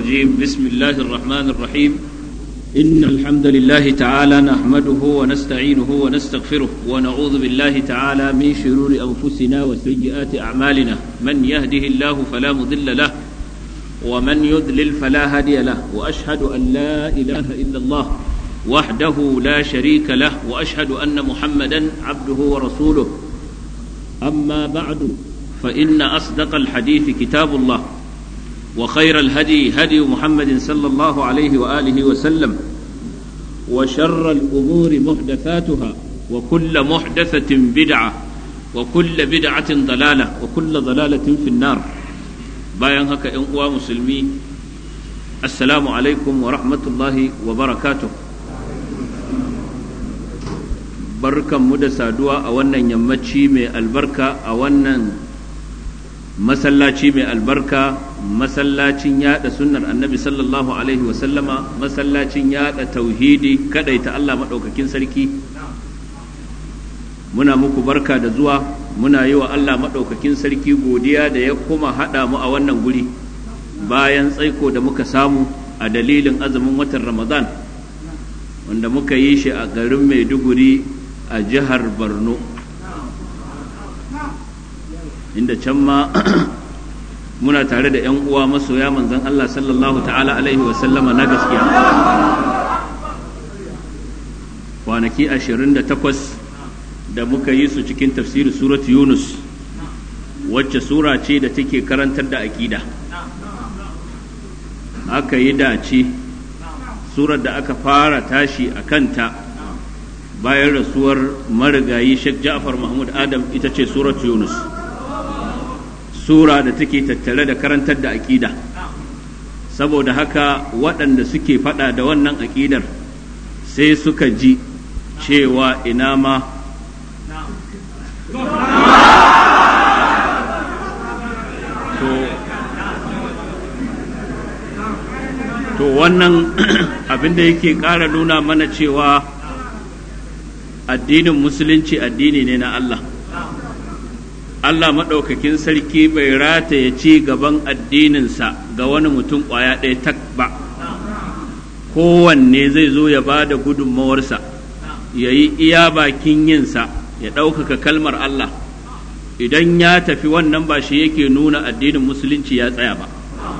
الرجيم بسم الله الرحمن الرحيم إن الحمد لله تعالى نحمده ونستعينه ونستغفره ونعوذ بالله تعالى من شرور أنفسنا وسيئات أعمالنا من يهده الله فلا مضل له ومن يضلل فلا هادي له وأشهد أن لا إله إلا الله وحده لا شريك له وأشهد أن محمدا عبده ورسوله أما بعد فإن أصدق الحديث كتاب الله وخير الهدي هدي محمد صلى الله عليه وآله وسلم وشر الأمور محدثاتها وكل محدثة بدعة وكل بدعة ضلالة وكل ضلالة في النار bayan haka ‘yan uwa musulmi assalamu alaikum wa rahmatullahi wa barakatuh barkanmu da saduwa a wannan yammaci mai albarka a wannan masallaci mai albarka masallacin yada sunnar annabi sallallahu alaihi wa sallama masallacin yada tauhidi kadaita Allah madaukakin sarki muna muku barka da zuwa muna yi wa Allah maɗaukakin sarki godiya da ya kuma haɗa mu a wannan guri bayan tsaiko da muka samu a dalilin azumin watan Ramadan wanda muka yi shi a garin Maiduguri a jihar Borno inda can ma muna tare da 'yan uwa masoya manzon Allah sallallahu ta'ala alaihi wa sallama na gaskiya kwanaki 28 da muka yi su cikin tafsirin surat Yunus wacce sura ce da take karantar da aƙida aka yi dace surar da aka fara tashi a kanta bayan rasuwar marigayi Sheikh Ja'far Mahmud Adam ita ce surat Yunus sura da take tattare da karantar da aƙida saboda haka waɗanda suke faɗa da wannan aƙidar sai suka ji cewa ina ma to wannan abin da yake ƙara nuna mana cewa addinin musulunci addini ne na Allah Allah maɗaukakin sarki bai rataye ci gaban addininsa ga wani mutum ƙwaya ɗaya tak ba kowanne zai zo ya ba da gudunmawarsa ya yi iya bakin yinsa ya ɗaukaka kalmar Allah idan ya tafi wannan ba shi yake nuna addinin musulunci ya tsaya ba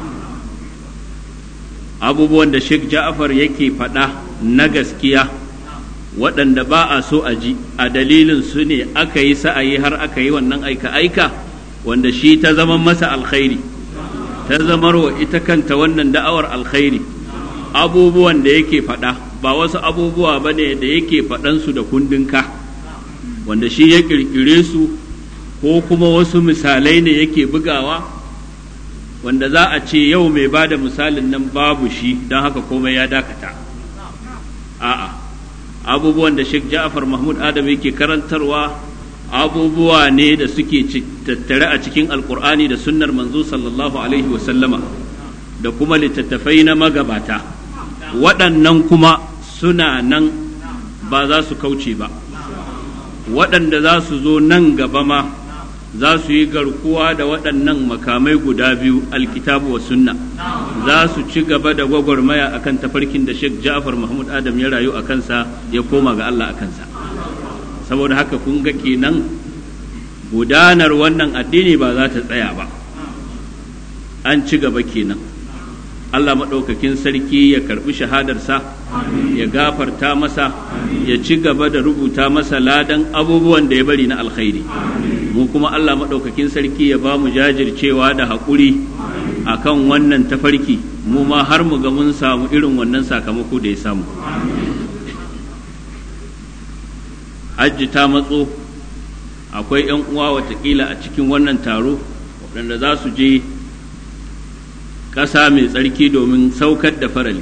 abubuwan da Sheikh Ja'far yake faɗa na gaskiya waɗanda ba a so a ji a dalilin su ne aka yi sa'ayi har aka yi wannan aika-aika wanda shi ta zama masa alkhairi ta zamar wa ita kanta wannan da'awar alkhairi abubuwan da yake faɗa ba wasu abubuwa ba ne da yake faɗansu da kundinka wanda shi ya ƙirƙire su ko kuma wasu misalai ne yake bugawa wanda za a ce yau mai ba da misalin nan babu shi don haka komai ya dakata a'a abubuwan da Sheikh Ja'far Mahmud Adam yake karantarwa abubuwa ne da suke tattare a cikin alkur'ani da sunnar manzo sallallahu alaihi wasallama da kuma littattafai na magabata waɗannan kuma suna nan ba za su kauce ba waɗanda za su zo nan gaba ma za su yi garkuwa da waɗannan makamai guda biyu alkitabu wa sunna za su ci gaba da gwagwarmaya akan tafarkin da Sheikh Ja'far Mahmud Adam ya rayu a kansa ya koma ga Allah a kansa saboda haka kun ga kenan gudanar wannan addini ba za ta tsaya ba an ci gaba kenan Allah maɗaukakin sarki ya karɓi shahadarsa ya gafarta masa ya ci gaba da rubuta masa ladan abubuwan da ya bari na alkhairi mu kuma Allah maɗaukakin sarki ya ba mu jajircewa da haƙuri akan wannan tafarki mu ma har mu ga mun samu irin wannan sakamako da ya samu hajji ta matso akwai 'yan uwa watakila a cikin wannan taro waɗanda za su je ƙasa mai tsarki domin saukar da farali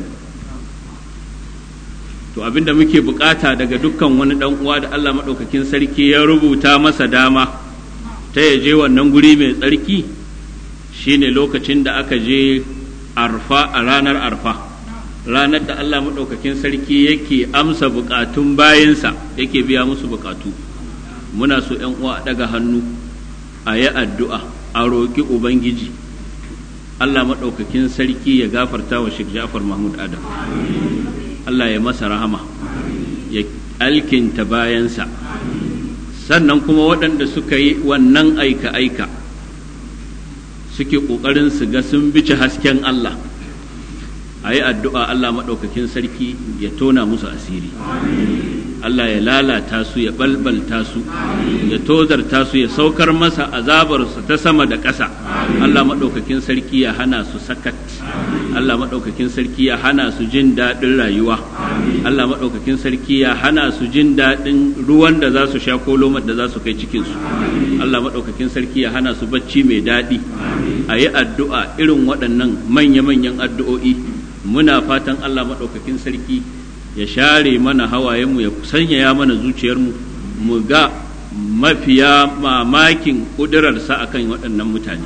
to abinda muke bukata daga dukkan wani dan uwa da Allah maɗaukakin sarki ya rubuta masa dama ta ya je wannan guri mai tsarki shine lokacin da aka je arfa a ranar arfa ranar da Allah maɗaukakin sarki yake amsa bukatun bayinsa yake biya musu bukatu muna so ‘yan uwa a ɗaga hannu a yi addu'a a roƙi Ubangiji Allah maɗaukakin sarki ya gafarta wa Sheikh Ja'far Mahmud Adam, Allah ya masa rahama, ya alkinta bayansa. Sannan kuma waɗanda suka yi wannan aika-aika suke ƙoƙarin su ga sun bice hasken Allah, a yi addu'a Allah maɗaukakin sarki ya tona musu asiri, Allah ya lalata su, ya balbalta su, ya tozarta su, ya saukar masa azabarsa ta sama da ƙasa. Allah maɗaukakin sarki ya hana su sakat, Allah maɗaukakin sarki ya hana su jin daɗin rayuwa, Allah maɗaukakin sarki ya hana su jin daɗin ruwan da za su sha ko lomar da za su kai cikinsu, Allah maɗaukakin sarki ya hana su bacci mai daɗi. A yi addu'a irin waɗannan manya-manyan addu'o'i, muna fatan Allah maɗaukakin sarki ya share mana hawayenmu, ya sanyaya mana zuciyarmu, mu ga mafiya mamakin ƙudurarsa akan waɗannan mutane.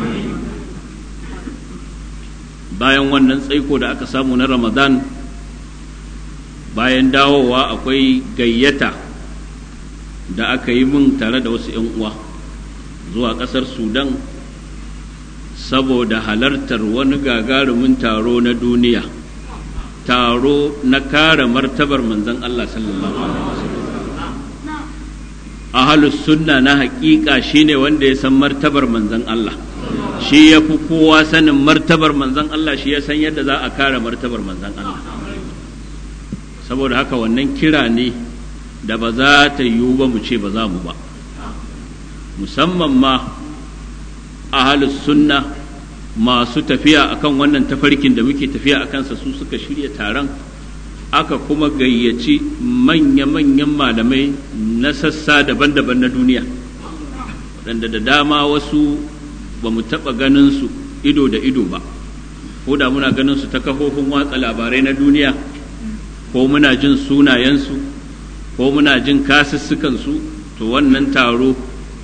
Bayan wannan tsaiko da aka samu na Ramadan, bayan dawowa akwai gayyata da aka yi mun tare da wasu ‘yan uwa zuwa ƙasar Sudan saboda halartar wani gagarumin taro na duniya, taro na kare martabar manzon Allah sallallahu alaihi wasallam. Ahlus sunna na haƙiƙa shine wanda ya san martabar manzon Allah, shi ya fi kowa sanin martabar manzon Allah, shi ya san yadda za a kare martabar manzon Allah. Saboda haka wannan kira ne da ba za ta yiwu ba mu ce ba za mu ba, musamman ma ahlus sunna masu tafiya akan wannan tafarkin da muke tafiya a kansa, su suka shirya taron, aka kuma gayyaci manya-manyan malamai na sassa daban-daban na duniya, waɗanda da dama wasu ba mu taɓa ganin su ido da ido ba, ko da muna ganin su ta kafofin watsa labarai na duniya, ko muna jin sunayensu, ko muna jin kasussukansu. To wannan taro,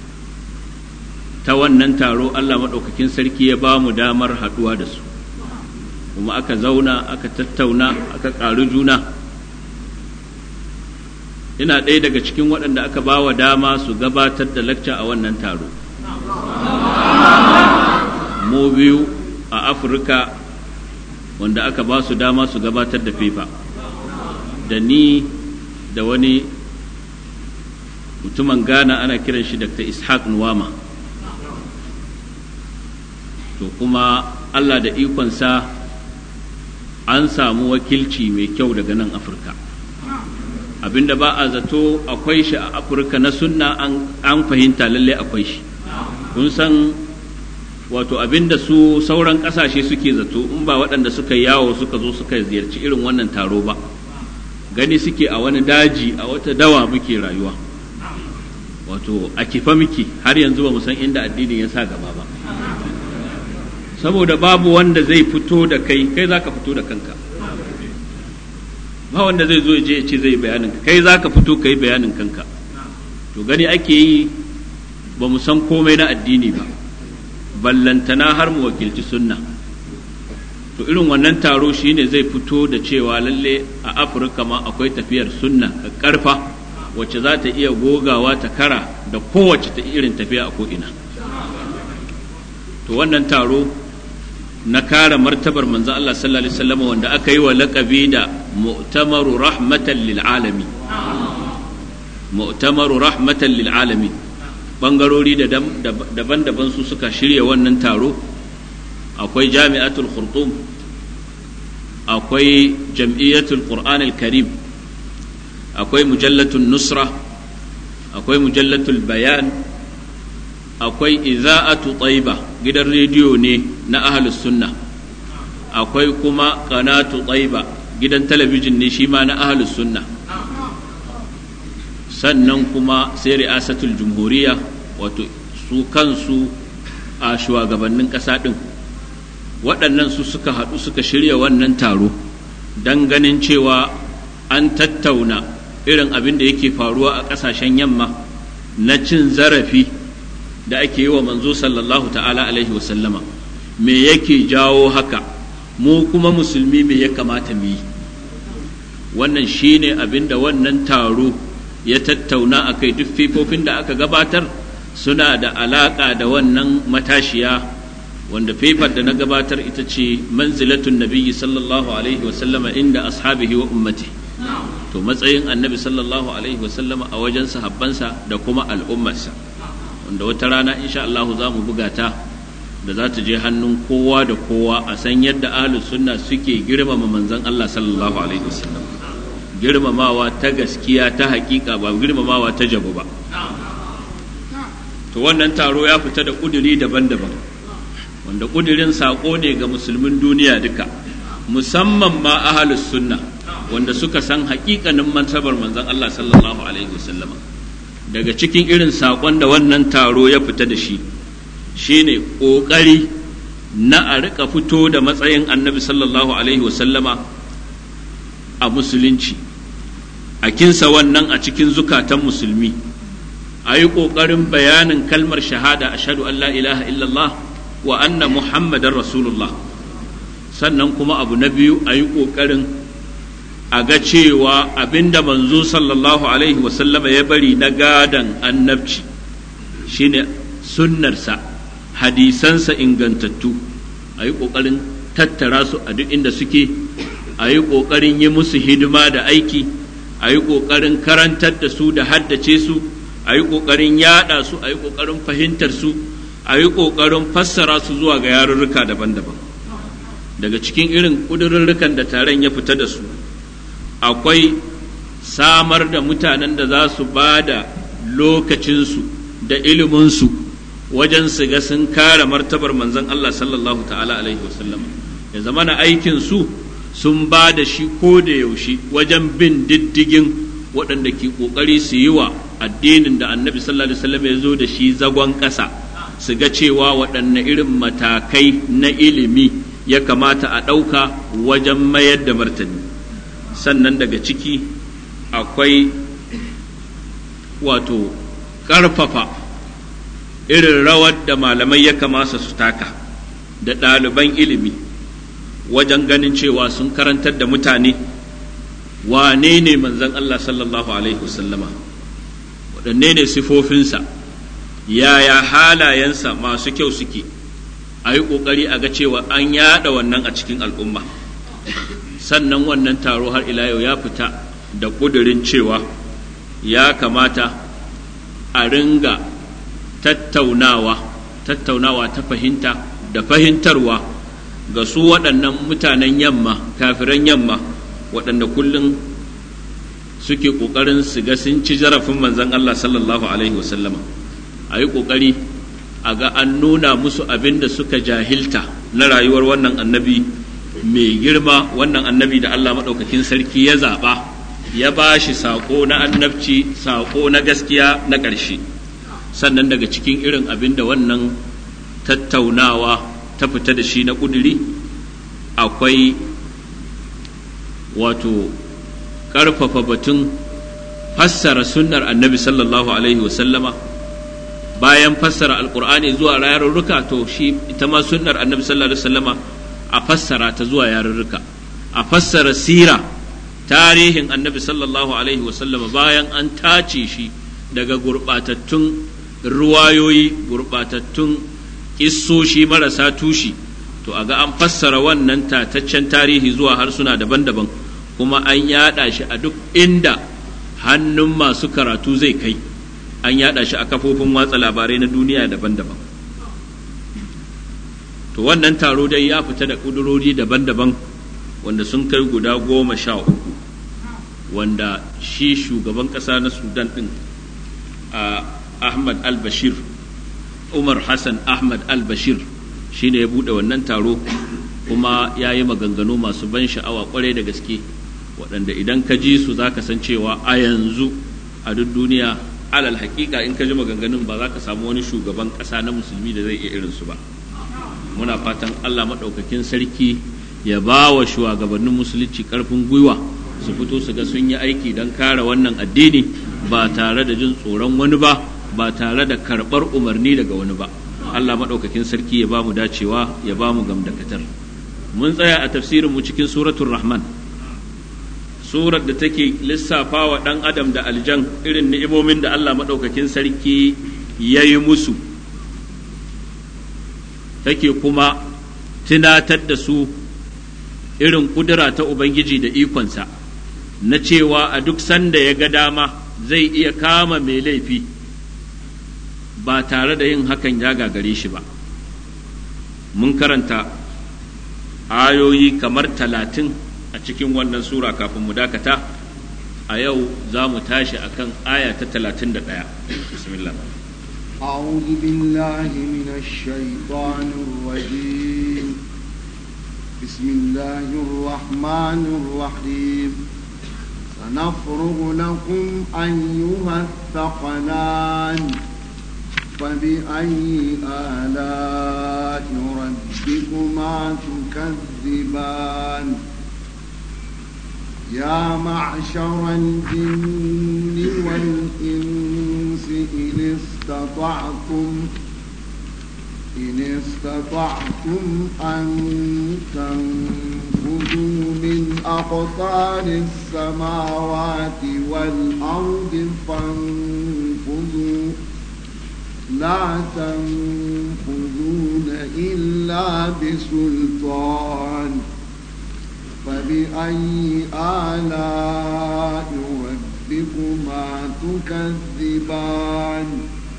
ta wannan taro Allah maɗaukakin sarki ya ba mu damar haɗuwa da su, kuma aka zauna aka tattauna aka ƙaru juna. Ina ɗaya daga cikin waɗanda aka ba wa dama su gabatar da lacca a wannan taro, mu biyu a Afirka wanda aka ba su dama su gabatar da fefa, da ni da wani mutumin Ghana ana kiran shi Dr. Ishaq Nuwama. To kuma Allah da ikonsa an samu wakilci mai kyau daga nan Afirka, abinda ba a zato akwai shi a Afirka na sunna an fahimta lalle akwai shi. Kun san wato abinda su sauran kasashe suke zato, in ba waɗanda suka yawo suka zo suka ziyarci irin wannan taro ba, gani suke a wani daji a wata dawa muke rayuwa, wato a kifa muke, har yanzu ba mu san inda addinin ya sa gaba ba, saboda babu wanda zai fito da kai za ka fito da kanka, ba wanda zai zo je ya ce zai bayanin kai za ka fito ka yi bayanin kanka. To gani ake yi ba mu san komai na addini ba, ballantana har mu wakilci sunna. To irin wannan taro shine zai fito da cewa lalle a Afirka ma akwai tafiyar sunna karfa wacce za ta iya gogawa ta kara da kowace ta irin tafiya a ko'ina. To wannan taro na kare martabar manzon Allah sallallahu alaihi wasallam wanda aka yi wa laƙabi da mu'tamaru rahmatan lil alamin, mu'tamaru rahmatan lil alamin, bangarori daban-daban su suka shirya wannan taro. Akwai jami'atul khurtum, akwai jam'iyyatul qur'an al-karim, akwai mujallatul nusra, akwai mujallatul bayan, akwai iza'atu taiba, gidan rediyo ne na ahlus sunna, akwai kuma qanatu taiba, gidan talabijin ne shi ma na ahlus sunna, sannan kuma sai ri'asatul jumhuriya, wato su kansu a shugabannin ƙasa ɗin. Waɗannan su suka haɗu suka shirya wannan taro don ganin cewa an tattauna irin abin da yake faruwa a ƙasashen yamma na cin zarafi da ake yi wa manzo sallallahu ta'ala alaihi wasallama, me yake jawo haka, mu kuma musulmi me ya kamata mu yi. Wannan shine abin da wannan taro ya tattauna a kai. Duk fifofin da aka gabatar suna da alaƙa da wannan matashiya wanda paper da na gabatar ita ce manzilatun nabiyyi sallallahu alaihi wasallama inda ashabihi wa ummati, to matsayin annabi sallallahu alaihi wasallama a wajen sahabbansa da kuma al'ummarsa, wanda wata rana insha Allah za mu buga ta da za ta je hannun kowa da kowa a san yadda ahlus sunna suke girmama manzon Allah sallallahu alaihi wasallam, girmamawa ta gaskiya ta hakika, ba girmamawa ta jabu ba. To wannan taro ya fita da kuduri daban-daban, wanda kudirin sako ne ga musulmin duniya duka, musamman ma ahlus sunna wanda suka san hakikanin mansabar manzon Allah sallallahu alaihi wasallama. Daga cikin irin sakon da wannan taro ya fita da shi shine kokari na a rika fito da matsayin annabi sallallahu alaihi wasallama a musulunci, a kinsa wannan a cikin zukatan musulmi, a yi ƙoƙarin bayanin kalmar shahada ashhadu an la ilaha illallah wa anna muhammadar rasulullah. Sannan kuma abu na biyu, a yi ƙoƙarin a ga cewa abinda manzo sallallahu alaihi wasallama ya bari na gadan annabci shine sunnarsa, hadisansa ingantattu, a yi ƙoƙarin tattara su a duk inda suke, a yi ƙoƙarin yi musu hidima da aiki, a yi ƙoƙarin karantar da su da haddace su, a yi ƙoƙarin yaɗa su, a yi ƙoƙarin fahimtar su, a yi ƙoƙarin fassara su zuwa ga yarurruka daban-daban. Daga cikin irin ƙudurrukan da taron ya fita da su akwai samar da mutanen da za su ba da lokacinsu da iliminsu wajen su ga sun kare martabar manzon Allah sallallahu ta'ala alaihi wasallam, ya zama na aikin su sun ba da shi ko da yaushe wajen bin diddigin waɗanda ke ƙoƙari su yi wa addinin da annabi sallallahu alaihi wasallam ya zo da shi zagon ƙasa, su ga cewa waɗanne irin matakai na ilimi ya kamata a ɗauka wajen mayar da martani. Sannan daga ciki akwai wato ƙarfafa irin rawar da malamai ya kamata su taka da ɗaliban ilimi wajen ganin cewa sun karantar da mutane wane ne manzon Allah sallallahu alaihi wasallama, waɗanne ne sifofinsa, yaya halayensa masu kyau suke, a yi ƙoƙari a ga cewa an yaɗa wannan a cikin al'umma. Sannan wannan taro har ila yau ya fita da ƙudurin cewa ya kamata a ringa tattaunawa ta fahimta da fahimtarwa ga su waɗannan mutanen yamma, kafiran yamma, waɗanda kullum suke ƙoƙarin su ga sun ci zarafin manzon Allah sallallahu alaihi wasallama. A yi ƙoƙari a ga an nuna musu abin da suka jahilta na rayuwar wannan annabi mai girma, wannan annabi da Allah maɗaukakin sarki ya zaɓa, ya ba shi saƙo na annabci, saƙo na gaskiya na ƙarshe. Sannan daga cikin irin abin da wannan tattaunawa ta fita da shi na ƙuduri akwai wato ƙarfafa batun fassara sunnar annabi sallallahu alaihi wasallama, bayan fassara alƙur'ani zuwa yarurruka, to shi ita ma sunnar annabi sallallahu alaihi wasallama a fassara ta zuwa yarurruka, a fassara sira, tarihin annabi sallallahu alaihi wasallama bayan an tace shi daga gurɓatattun ruwayoyi, gurɓatattun kissoshi marasa tushi, to a ga an fassara wannan tataccen tarihi zuwa harsuna daban-daban, kuma an yaɗa shi a duk inda hannun masu karatu zai kai, an yaɗa shi a kafofin watsa labarai na duniya daban-daban. To wannan taro dai ya fita da ƙudurori daban-daban wanda sun kai guda 13, wanda shi shugaban ƙasa na Sudan ɗin Ahmad al-Bashir, Umar Hassan Ahmad al-Bashir shi ne ya buɗe wannan taro, kuma ya yi maganganu masu ban sha'awa ƙwarai da gaske, waɗanda idan ka ji su za ka san cewa a yanzu a duk duniya alal haƙiƙa in ka ji maganganun ba za ka samu wani shugaban ƙasa na musulmi da zai iya irinsu ba. Muna fatan Allah maɗaukakin sarki ya ba wa shugabannin musulunci ƙarfin gwiwa su fito su ga sun yi aiki don kare wannan addini ba tare da jin tsoron wani ba, ba tare da karɓar umarni daga wani ba. Allah maɗaukakin sarki ya ba mu dacewa, ya ba mu gamdakatar. Mun tsaya a tafsirin mu cikin suratul Rahman, surar da take lissafa wa ɗan adam da aljan irin ni'imomin da Allah maɗaukakin sarki ya yi musu, take kuma tunatar da su irin ƙudura ta Ubangiji da ikonsa na cewa a duk sanda ya ga dama zai iya kama mai laifi ba tare da yin hakan ya gagare shi ba. Mun karanta ayoyi kamar 30 a cikin wannan sura kafin mu dakata, a yau za mu tashi akan aya ta 31. Bismillah. أعوذ بالله من الشيطان الرجيم. بسم الله الرحمن الرحيم. سنفرغ لكم أيها الثقلان فبأي آلاء ربكما تكذبان يا معشر الجن والإنس إن استطعتم أن تنفذوا من أقطار السماوات والأرض فانفذوا لا تنفذون إلا بسلطان فبأي آلاء ربكما تكذبان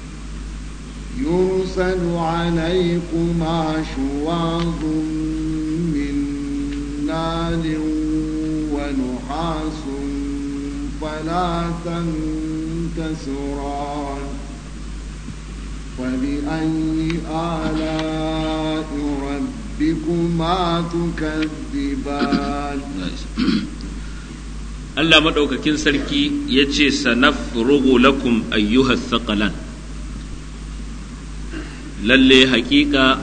يرسل عليكما شواظ من نار ونحاس فلا تنتصران فبأي آلاء ربكما تكذبان Allah maɗaukakin sarki ya ce, Sanafrugu lakum ayyuhas thaqalan, lalle haƙiƙa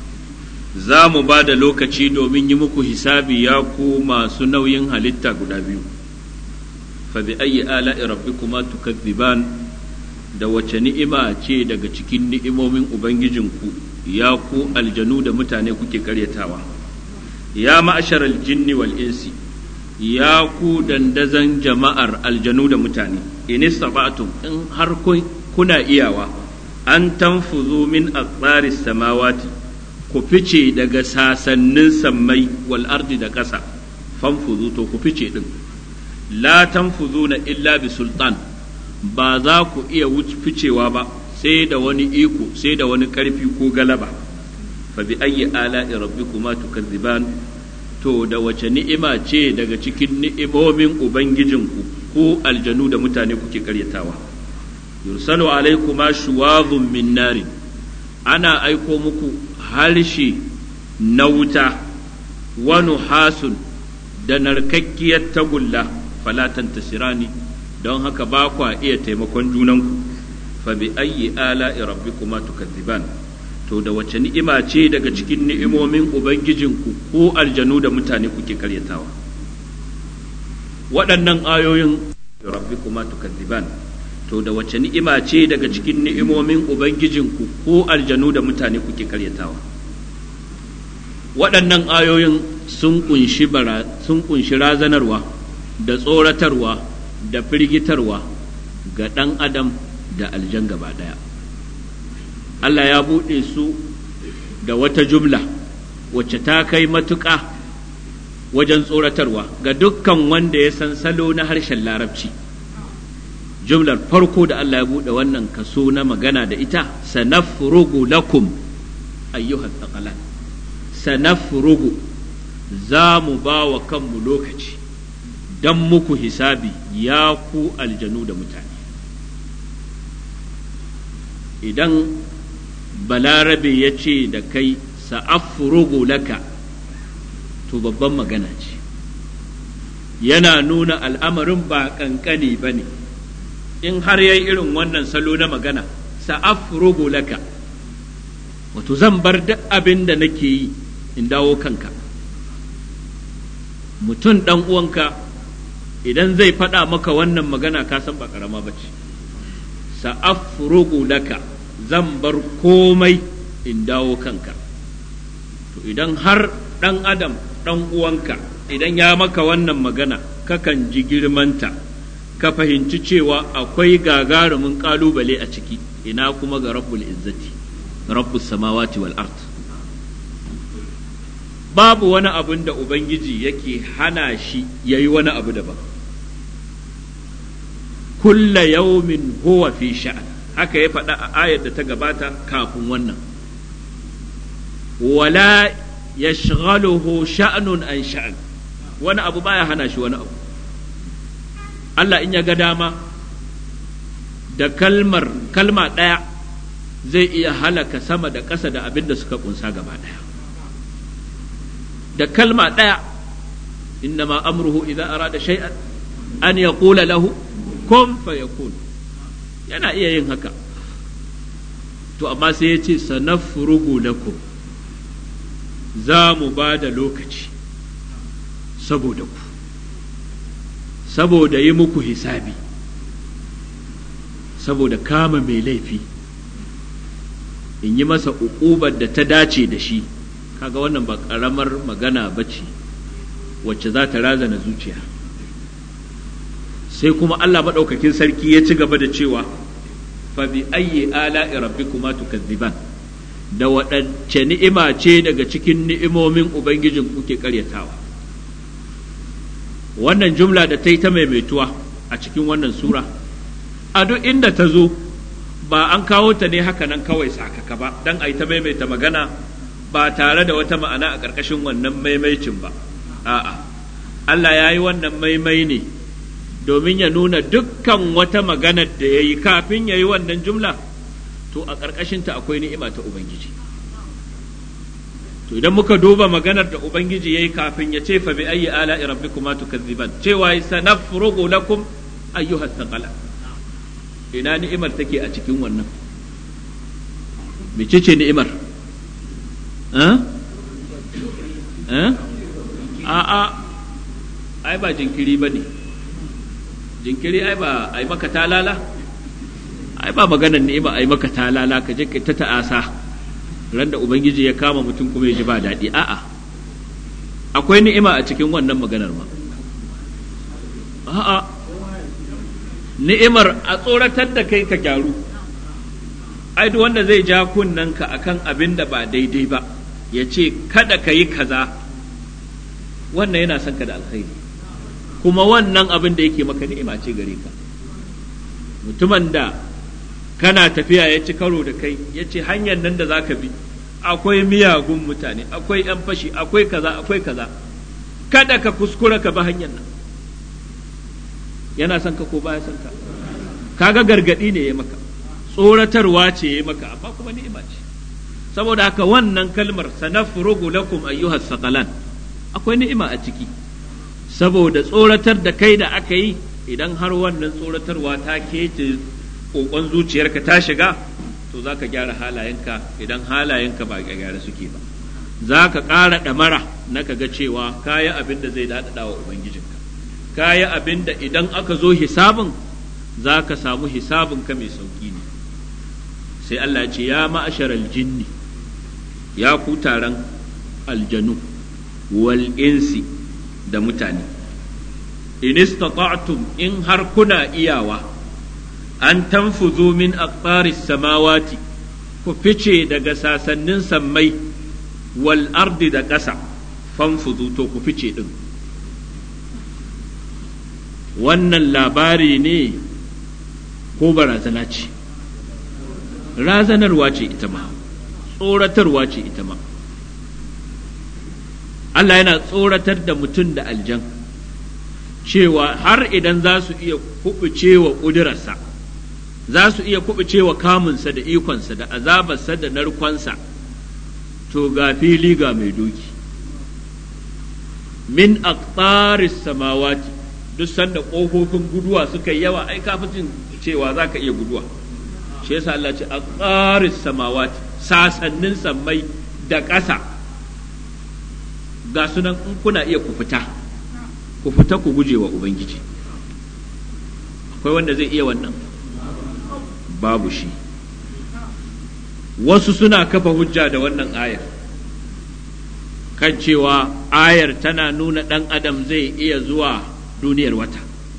za mu ba da lokaci domin yi muku hisabi ya ku masu nauyin halitta guda biyu. Fa bi ayyi ala'i rabbikuma tukazziban, da wace ni'ima ce daga cikin ni'imomin Ubangijinku ya ku aljanu da mutane kuke karyatawa. Ya ma'asharal jinni wal insi, ya ku dandazan jama'ar aljanu da mutane, in istata'tum, in har kuna iyawa, an tanfuzu min aqtaris samawati, ku fice daga sasannin sammai wal ardi da ƙasa, fanfuzu to ku fice din. La tanfuzuna illa bi sultan, ba za ku iya ficewa ba sai da wani iko, sai da wani ƙarfi ko galaba. Fa bi ayyi ala'i rabbikuma tukazziban, to da wace ni'ima ce daga cikin ni'imomin Ubangijinku ko aljanu da mutane kuke karyatawa. Yursalu alaikuma shuwazun min narin, ana aiko muku harshe na wuta, wa nuhasun da narkakkiyar tagulla, falatan tasirani, don haka ba kwa iya taimakon junanku. Fa bi ayyi ala'i rabbikuma tukazziban, to da wace ni'ima ce daga cikin ni'imomin Ubangijinku ko aljanu da mutane kuke karyatawa. Waɗannan ayoyin rabbikuma tukazziban, to da wace ni'ima ce daga cikin ni'imomin Ubangijinku ko aljanu da mutane kuke karyatawa. Waɗannan ayoyin sun kunshi razanarwa da tsoratarwa da firgitarwa ga ɗan adam da aljan gaba ɗaya. Allah ya buɗe su da wata jumla wacce ta kai matuƙa wajen tsoratarwa ga dukkan wanda ya san salo na harshen larabci. Jumlar farko da Allah ya buɗe wannan kaso na magana da ita, sanafrugu lakum ayyuhal thaqalan. Sanafrugu, za mu ba wa kanmu lokaci don muku hisabi ya ku aljanu da mutane. Idan balarabe ya ce da kai sa'afrugu laka, to babban magana ce, yana nuna al'amarin ba ƙanƙani ba ne. In har yayi irin wannan salo na magana, sa'afrugu laka, wato zan bar duk abin da nake yi in dawo kanka. Mutum ɗan uwanka idan zai faɗa maka wannan magana ka san ba ƙarama ba ce. Sa'afrugu laka, zan bar komai in dawo kanka. To idan har ɗan adam ɗan uwanka idan ya maka wannan magana kakan ji girmanta, ka fahimci cewa akwai gagarumin ƙalubale a ciki, ina kuma ga rabbul izzati rabbus samawati wal ard. babu wani abin da Ubangiji yake hana shi ya yi wani abu daban. Kulla yaumin huwa fi sha'an, haka ya faɗa a ayar da ta gabata kafin wannan. Wala yashghaluhu sha'nun an sha'an, wani abu baya hana shi wani abu. Allah in ya ga dama da kalma ɗaya zai iya halaka sama da ƙasa da abin da suka ƙunsa gaba ɗaya. Da kalma ɗaya, innama amruhu idza arada shay'an an yaqula lahu kun fayakun, yana iya yin haka. To amma sai ya ce sanafrugu lakum, za mu ba da lokaci saboda ku, saboda yi muku hisabi, saboda kama mai laifi, in yi masa uƙubar da ta dace da shi. Kaga wannan ba ƙaramar magana ba ce wacce za ta razana zuciya. Sai kuma Allah maɗaukakin sarki ya ci gaba da cewa fa bi ayyi ala'i rabbikuma tukazziban, da waɗance ni'ima ce daga cikin ni'imomin ubangijin kuke ƙaryatawa. Wannan jumla da ta yi ta maimaituwa a cikin wannan sura, a duk inda ta zo ba an kawo ta ne haka nan kawai sakaka ba dan a yi ta maimaita magana ba tare da wata ma'ana a ƙarƙashin wannan maimaicin ba. A'a, Allah ya yi wannan maimai ne domin ya nuna dukkan wata maganar da ya yi kafin ya yi wannan jumla, to a ƙarƙashinta akwai ni'ima ta Ubangiji. To idan muka duba maganar da Ubangiji ya yi kafin ya ce fa bi ayyi ala'i rabbikuma tukazziban, cewa sanafrugu lakum ayyuhas thaqala, ina ni'imar take a cikin wannan? Mecece ni'imar? A'a, ai ba jinkiri ba ne. Jinkiri ai ba ai maka talala, ai ba maganar ni'ima ai maka talala ka je ta ta'asa ran da Ubangiji ya kama mutum kuma ya ji ba daɗi. A'a, akwai ni'ima a cikin wannan maganar ma. A'a, ni'imar a tsoratar da kai ka gyaru. Ai duk wanda zai ja kunnanka akan abin da ba daidai ba, ya ce kada ka yi kaza, wannan yana son ka da alkhairi, kuma wannan abin da yake maka ni'ima ce gare ka. Mutumin da kana tafiya ya ci karo da kai, ya ce hanyar nan da za ka bi akwai miyagun mutane, akwai 'yan fashi, akwai kaza, akwai kaza, kada ka kuskura ka bi hanyar nan. Yana son ka ko baya son ka? Kaga gargadi ne ya maka, tsoratarwa ce ya maka, amma kuma ni'ima ce. Saboda haka wannan kalmar sanafrugu lakum ayyuhas saqalan akwai ni'ima a ciki, saboda tsoratar da kai da aka yi. Idan har wannan tsoratarwa ta kece kokon zuciyarka ta shiga, to za ka gyara halayenka. Idan halayenka ba gyara suke ba, za ka ƙara ɗamara na ka ga cewa kayi abin da zai daɗaɗa wa Ubangijinka, kayi abin da idan aka zo hisabin za ka samu hisabinka mai sauƙi ne. Sai Allah ce ya ma'ashar aljinni, ya ku taron aljanu wal insi da mutane, in istata'tum, in har kuna iyawa, an tanfuzu min aqtaris samawati, ku fice daga sasannin sammai, wal ardi da ƙasa, fanfuzu, to ku fice din. Wannan labari ne ko barazana ce? Razanarwa ce ita ma, tsoratarwa ce ita ma. Allah yana tsoratar da mutum da aljan cewa har idan za su iya kubucewa ƙudurarsa, za su iya kubucewa kamunsa da ikonsa da azabarsa da narkonsa, to ga fili ga mai doki. Min aqtaris samawati, duk sanda ƙofofin guduwa suka yi yawa, ai kafin cewa za ka iya guduwa. Shi yasa Allah ce aqtaris samawati, sasannin sammai da ƙasa, ga sunan in kuna iya ku fita ku guje wa Ubangiji. Akwai wanda zai iya wannan? Babu shi. Wasu suna kafa hujja da wannan ayar kan cewa ayar tana nuna ɗan adam zai iya zuwa duniyar wata,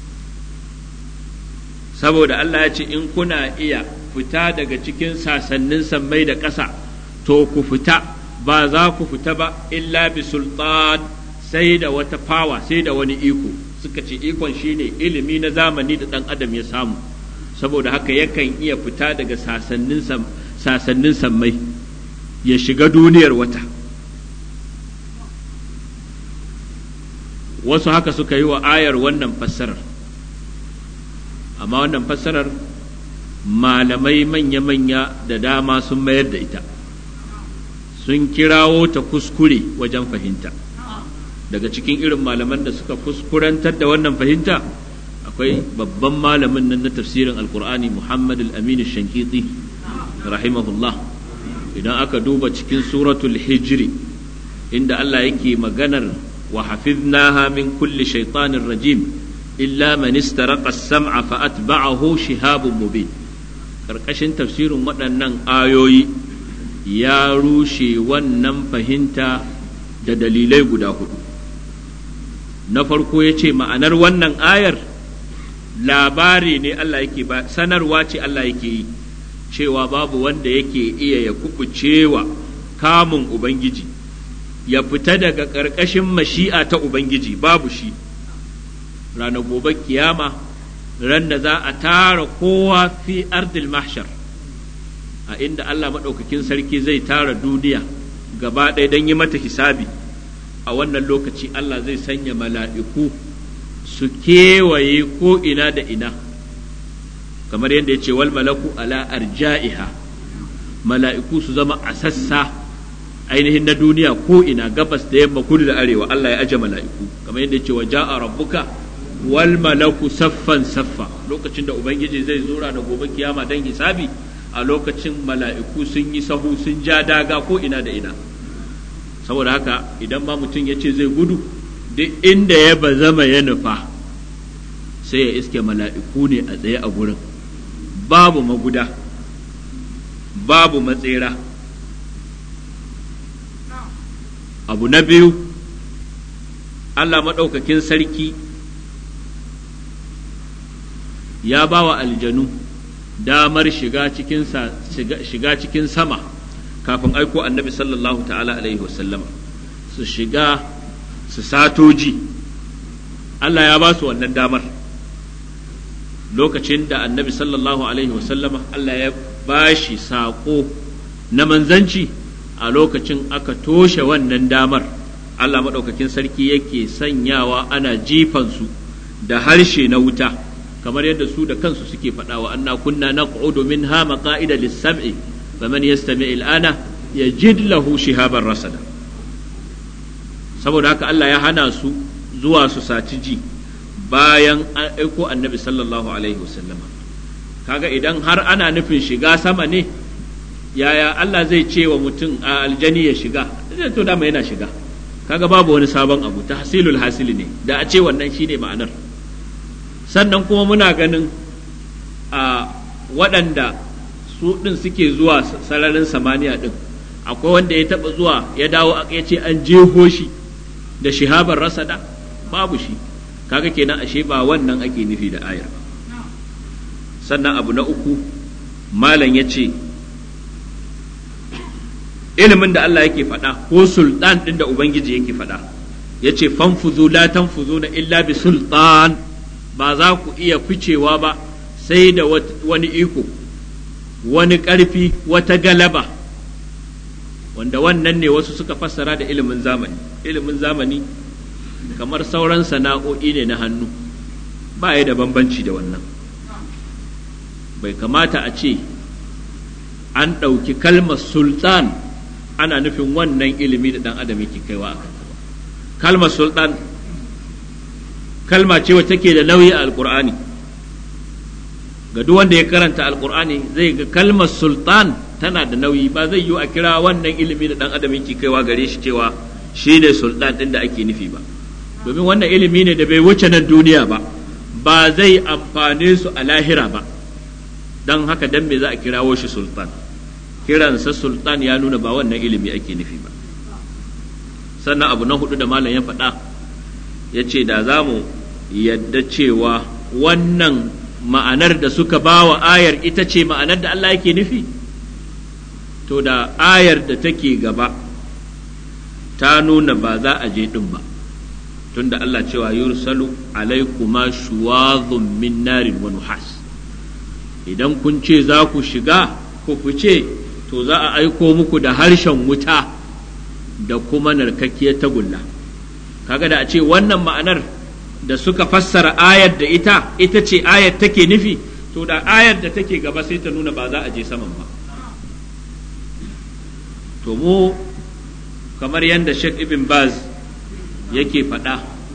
saboda Allah ya ce in kuna iya fita daga cikin sasannin sammai da ƙasa, to ku fita ba za ku fita ba illa bi sultan sai da wata fawa sai da wani iko. Suka ce ikon shine ilimi na zamani da ɗan adam ya samu, saboda haka yakan iya fita daga sasannin sammai ya shiga duniyar wata. Wasu haka suka yi wa ayar wannan fassarar, amma wannan fassarar malamai manya-manya da dama sun mayar da ita, sun kirawo ta kuskure wajen fahimta. Daga cikin irin malaman da suka kuskurantar da wannan fahimta akwai babban malamin nan na tafsirin alkur'ani Muhammad al-Amin al-Shankiti rahimahullah. Idan aka duba cikin suratul hijri inda Allah yake maganar wa hafiznaha min kulli shaytanir rajim illa man istaraqa as-sam'a fa atba'ahu shihabun mubin, karkashin tafsirin waɗannan ayoyi ya rushe wannan fahimta da dalilai guda hudu. Na farko ya ce ma'anar wannan ayar labari ne Allah yake ba, sanarwa ce Allah yake yi cewa babu wanda yake iya ya kubucewa kamun Ubangiji ya fita daga ƙarƙashin mashi'a ta Ubangiji, babu shi. Ranar gobe kiyama ran da za a tara kowa fi ardil mahshar, a inda Allah maɗaukakin sarki zai tara duniya gaba ɗaya don yi mata hisabi. A wannan lokaci Allah zai sanya mala'iku su kewaye ko ina da ina, kamar yadda ya ce wal malaku ala arja'iha, mala'iku su zama a sassa ainihin na duniya ko ina, gabas da yamma kudu da arewa Allah ya aje mala'iku, kamar yadda ya ce wa ja'a rabbuka wal malaku saffan saffa. Lokacin da Ubangiji zai zura da gobe kiyama don hisabi, a lokacin mala'iku sun yi sahu sun ja daga ko ina da ina. Saboda haka idan ma mutum ya ce zai gudu, duk inda ya bazama ya nufa sai ya iske mala'iku ne a tsaye a gurin, babu maguda babu matsera. Abu na biyu, Allah maɗaukakin sarki ya ba wa aljanu damar shiga cikin sama kafin aiko annabi sallallahu ta'ala alaihi wasallama, su shiga su satoji. Allah ya ba su wannan damar lokacin da annabi sallallahu alaihi wasallama Allah ya ba shi saƙo na manzanci. A lokacin aka toshe wannan damar, Allah maɗaukakin sarki yake sanyawa ana jifansu da harshe na wuta, kamar yadda su da kansu suke faɗawa, anna kunna naq'udu minha maqa'ida lis-sam'i faman yastami' al-ana yajid lahu shihaban rasada. Saboda haka Allah ya hana su zuwa su saci ji bayan an aiko annabi sallallahu alaihi wasallama. Kaga idan har ana nufin shiga sama ne, yaya Allah zai ce wa mutum a aljani ya shiga? Zai to dama yana shiga. Kaga babu wani sabon abu, tahsilul hasili ne, da a ce wannan shine ma'anar. Sannan kuma muna ganin a waɗanda su ɗin suke zuwa sararin samaniya ɗin, akwai wanda ya taɓa zuwa ya dawo ya ce an jeho shi da shihabar rasada, babu shi. Kaga kenan ashe ba wannan ake nufi da ayar. Sannan abu na uku, malam ya ce ilimin da Allah yake faɗa ko sultan ɗin da Ubangiji yake faɗa, ya ce fanfuzu la tanfuzu na illa bi sultan, ba za ku iya ficewa ba sai da wani iko, wani ƙarfi, wata galaba, wanda wannan ne wasu suka fassara da ilimin zamani. Ilimin zamani kamar sauran sana'o'i ne na hannu, ba ya da bambanci da wannan. Bai kamata a ce an ɗauki kalmar sultan ana nufin wannan ilimi da ɗan adam yake kaiwa a kanta ba. Kalmar sultan kalma ce wacce take da nauyi a alkur'ani. Ga duk wanda ya karanta alkur'ani zai ga kalmar sultan tana da nauyi, ba zai yi a kira wannan ilimi da ɗan adam yake kaiwa gare shi cewa shi ne sultan ɗin da ake nufi ba, domin wannan ilimi ne da bai wuce nan duniya ba, ba zai amfane su a lahira ba. Don haka dan me za a kirawo shi sultan? Kiransa sultan ya nuna ba wannan ilimi ake nufi ba. Sannan abu na hudu da malam ya faɗa, ya ce da za mu yadda cewa wannan ma'anar da suka ba wa ayar ita ce ma'anar da Allah yake nufi, to da ayar da take gaba ta nuna ba za a je din ba, tunda Allah cewa yursalu alaikuma shuwazun min narin wa nuhas. Idan kun ce za ku shiga ko ku ce to za a aiko muku da harshen wuta da kuma narkakkiyar tagulla. Kaga da a ce wannan ma'anar da suka fassara ayar da ita ce ayar take nufi, to da ayar da take gaba sai ta nuna ba za a je saman ba. To mu kamar yadda Sheikh Ibn Baz yake faɗa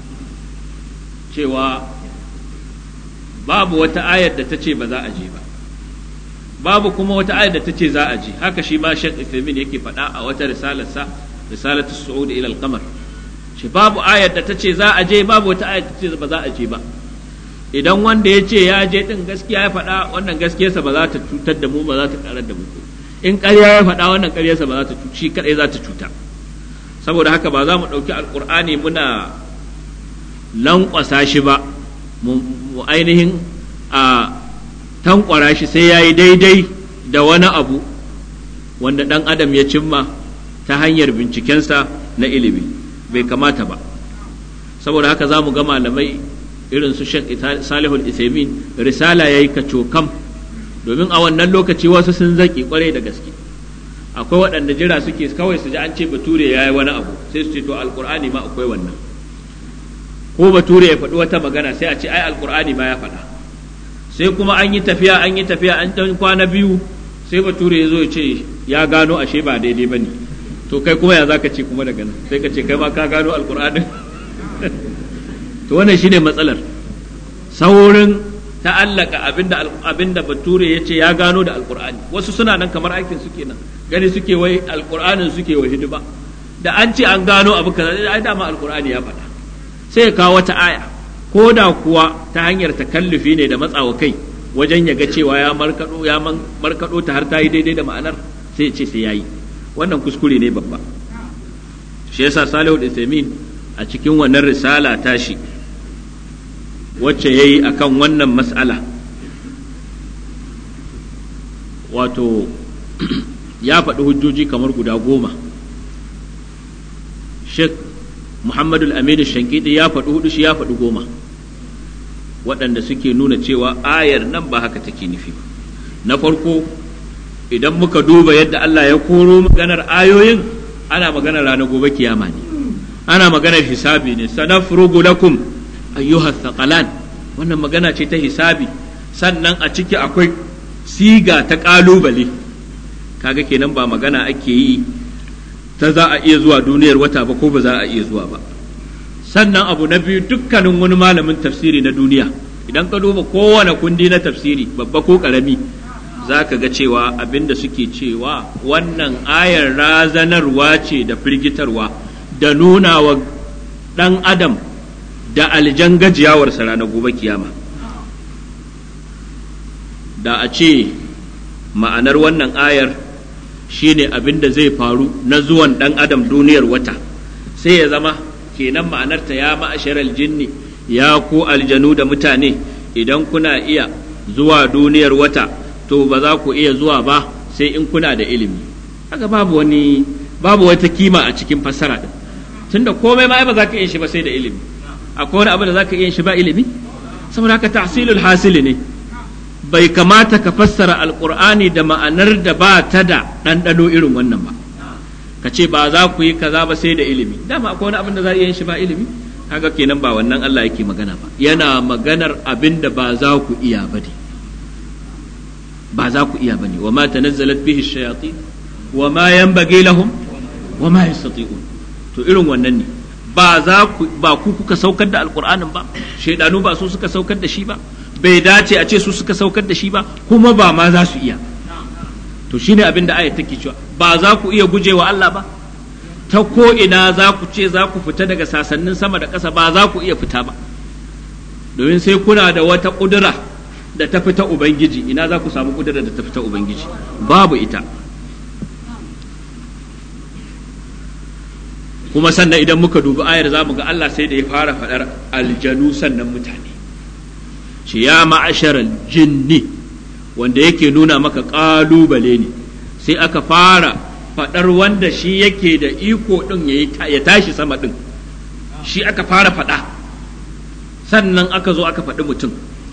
cewa babu wata ayar da ta ce ba za a je ba, babu kuma wata ayar da ta ce za a je. Haka shi ma Sheikh Uthaymeen yake faɗa a wata risalarsa, risalatu Su'ud ila al-Qamar, shi babu ayar da ta ce za a je, babu wata ayar da ta ce ba za a je ba. Idan wanda ya ce ya je din gaskiya ya faɗa, wannan gaskiyarsa ba za ta cutar da mu, ba za ta karar da mu. In ƙarya ya faɗa, wannan ƙaryarsa ba za ta cuta, shi kaɗai za ta cuta. Saboda haka ba za mu ɗauki alƙur'ani muna lankwasa shi ba, mu ainihin a tankwara shi sai ya yi daidai da wani abu wanda ɗan adam ya cimma ta hanyar bincikensa na ilimi, bai kamata ba. Saboda haka za mu ga malamai irin su Sheikh Salihul Uthaymeen risala yayi kacokam, domin a wannan lokaci wasu sun zaki kwarai da gaske. Akwai waɗanda jira suke kawai su ji an ce bature yayi wani abu sai su ce to alqur'ani ma akwai wannan, ko bature ya faɗi wata magana sai a ce ai alqur'ani ma ya faɗa. Sai kuma an yi tafiya an ɗan kwana biyu sai bature ya zo ya ce ya gano ashe ba daidai bane. To kai kuma ya zaka ce kuma daga nan sai ka ce kai ma ka gano alqur'anin. To wannan shine matsalar, saurin ta'allaka abinda bature ya ce ya gano da alqur'ani. Wasu suna nan kamar aikin su kenan, gani suke wai alqur'anin suke wa hidima, da an ce an gano abu kaza ai dama alqur'ani ya faɗa, sai ya kawo wata aya, ko da kuwa ta hanyar takallufi ne da matsawa kai wajen ya ga cewa ya markado ta har ta yi daidai da ma'anar, sai ya ce sai yayi. Wannan kuskure ne babba. Shi yasa Salihul Uthaymeen a cikin wannan risala tashi wacce yayi akan wannan mas'ala, wato ya faɗi hujjoji kamar guda 10. Sheikh Muhammadul Amin Shankidi ya faɗi 4, shi ya faɗi 10 waɗanda suke nuna cewa ayar nan ba haka take nufi ba. Na farko, idan muka duba yadda Allah ya koro maganar ayoyin, ana maganar ranar gobe kiyama ne, ana maganar hisabi ne. Sanafrugu lakum ayyuha thaqalan, wannan magana ce ta hisabi, sannan a ciki akwai siga ta kalubale. Kaga kenan ba magana ake yi ta za a iya zuwa duniyar wata ba ko ba za a iya zuwa ba. Sannan abu na biyu, dukkanin wani malamin tafsiri na duniya, idan ka duba kowane kundi na tafsiri babba ko karami, za ka ga cewa abinda suke cewa wannan ayar razanarwa ce da firgitarwa da nuna wa ɗan adam da aljan gajiyawarsa ranar gobe kiyama. Da a ce ma'anar wannan ayar shine abin da zai faru na zuwan ɗan adam duniyar wata, sai ya zama kenan ma'anarta ya ma'asharal jinni, ya ku aljanu da mutane, idan kuna iya zuwa duniyar wata to ba za ku iya zuwa ba sai in kuna da ilimi. Haka babu wata kima a cikin fassara din, tunda komai ma ba za ka iya shi ba sai da ilimi. Akwai wani abu da za ka iya shi ba ilimi? Saboda haka tahsilul hasili ne. Bai kamata ka fassara alqur'ani da ma'anar da ba ta da ɗanɗano irin wannan ba, ka ce ba za ku yi kaza ba sai da ilimi. Dama akwai wani abin da za a iya yin shi ba ilimi? Haka kenan ba wannan Allah yake magana ba, yana maganar abin da ba za ku iya ba ne, ba za ku iya ba ne. Wa ma tanazzalat bihi shayatin wa ma yanbaghi lahum wa ma yastati'un. To irin wannan ne, ba ku kuka saukar da alqur'anin ba, shaydanu ba su suka saukar da shi ba, bai dace a ce su suka saukar da shi ba, kuma ba ma za su iya. To shine abin da ayat take cewa, ba za ku iya gujewa Allah ba, ta ko ina za ku ce za ku fita daga sasannin sama da ƙasa, ba za ku iya fita ba, domin sai kuna da wata ƙudura da ta fita Ubangiji. Ina za ku samu ƙudura da ta fita Ubangiji? Babu ita. Kuma sannan idan muka dubi ayar za mu ga Allah sai da ya fara faɗar aljanu sannan mutane, ce ya ma'asharal jinni, wanda yake nuna maka ƙalubale ne. Sai aka fara faɗar wanda shi yake da iko ɗin ya tashi sama ɗin, shi aka fara faɗa, sannan aka zo aka faɗi mutum.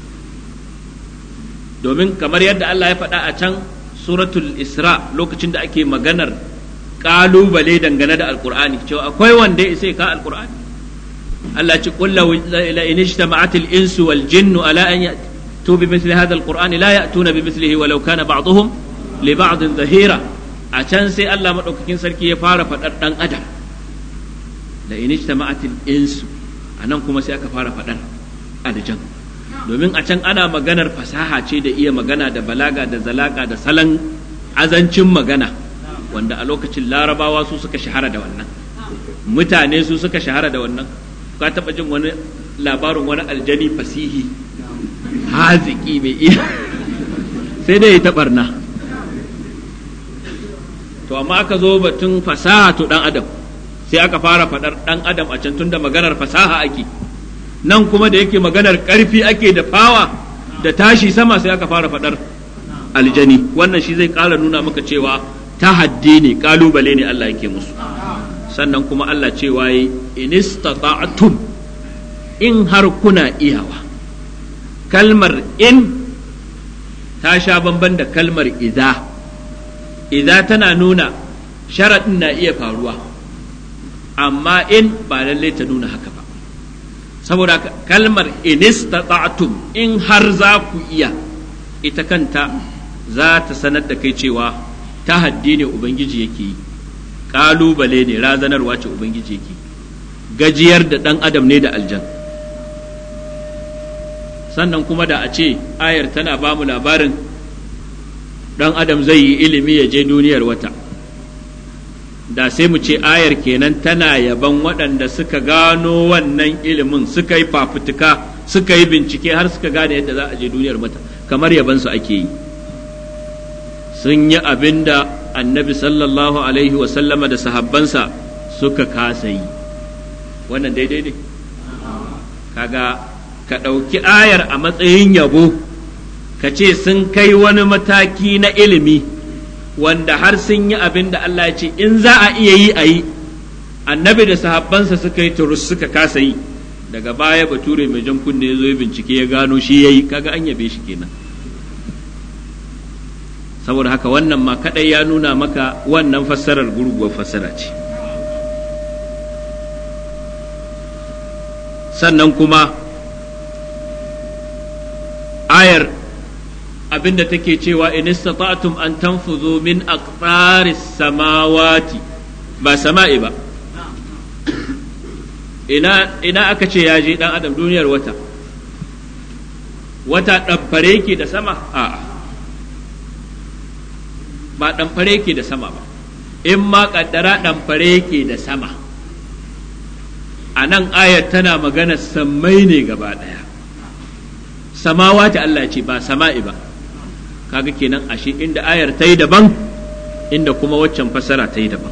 Domin kamar yadda Allah ya faɗa a can suratul Isra lokacin da ake maganar ƙalubale dangane da Alƙur'ani, cewa akwai wanda ya isa ka Alƙur'ani. Allah ce qul la in ijtama'at al-insu wal jinnu ala an ya'tu bi mithli hadha al-Qur'ani la ya'tuna bi mithlihi walau kana ba'dhum li ba'din dhahira. A can sai Allah madaukakin sarki ya fara faɗar ɗan adam, la in ijtama'at al-insu, anan kuma sai aka fara faɗar aljan. Domin a can ana maganar fasaha ce da iya magana da balaga da zalaka da salon azancin magana, wanda a lokacin larabawa su suka shahara da wannan, mutane su suka shahara da wannan. Ka taɓa jin wani labarin wani aljani fasihi haziki mai iya sai dai ta barna. To amma aka zo batun fasaha to ɗan adam sai aka fara faɗar ɗan adam a can, tunda maganar fasaha ake. Nan kuma da yake maganar ƙarfi ake da fawa da tashi sama, sai aka fara faɗar aljani. Wannan shi zai ƙara nuna maka cewa tahaddi ne, ƙalubale ne Allah yake musu. Sannan kuma Allah cewa yi in istata'tum, in har kuna iyawa. Kalmar in ta sha bamban da kalmar idza. Idza tana nuna sharaɗin na iya faruwa, amma in ba lallai ta nuna haka ba. Saboda kalmar in istata'tum, in har za ku iya, ita kanta za ta sanar da kai cewa tahaddi ne Ubangiji yake yi, ƙalubale ne, razanarwa ce Ubangiji yake, gajiyar da ɗan adam ne da aljan. Sannan kuma da a ce ayar tana ba mu labarin ɗan adam zai yi ilimi ya je duniyar wata, da sai mu ce ayar kenan tana yaban waɗanda suka gano wannan ilimin, suka yi fafutuka, suka yi bincike har suka gane yadda za a je duniyar wata, kamar yabansu ake yi. Sun yi abin da annabi sallallahu alaihi wasallama da sahabbansa suka kasa yi. Wannan daidai ne? Kaga ka ɗauki ayar a matsayin yabo, ka ce sun kai wani mataki na ilimi wanda har sun yi abin da Allah ya ce in za a iya yi a yi. Annabi da sahabbansa suka yi turus suka kasa yi, daga baya bature mai jan kunne ya zo ya bincike ya gano shi ya yi, kaga an yabe shi kenan. Saboda haka wannan ma kadai ya nuna maka wannan fassarar gurguwar fassara ce. Sannan kuma ayar abinda take cewa in istata'tum an tanfuzu min aqtaris samawati, ba sama'i ba. Ina aka ce ya je dan adam duniyar wata ɗanfare ke da sama? A'a, ba ɗanfare ke da sama ba, in ma ƙaddara ɗanfare ke da sama. A nan ayar tana magana sammai ne gaba ɗaya, samawati Allah ce ba sama'i ba. Kaga kenan ashe inda ayar ta yi daban, inda kuma waccan fassara ta yi daban.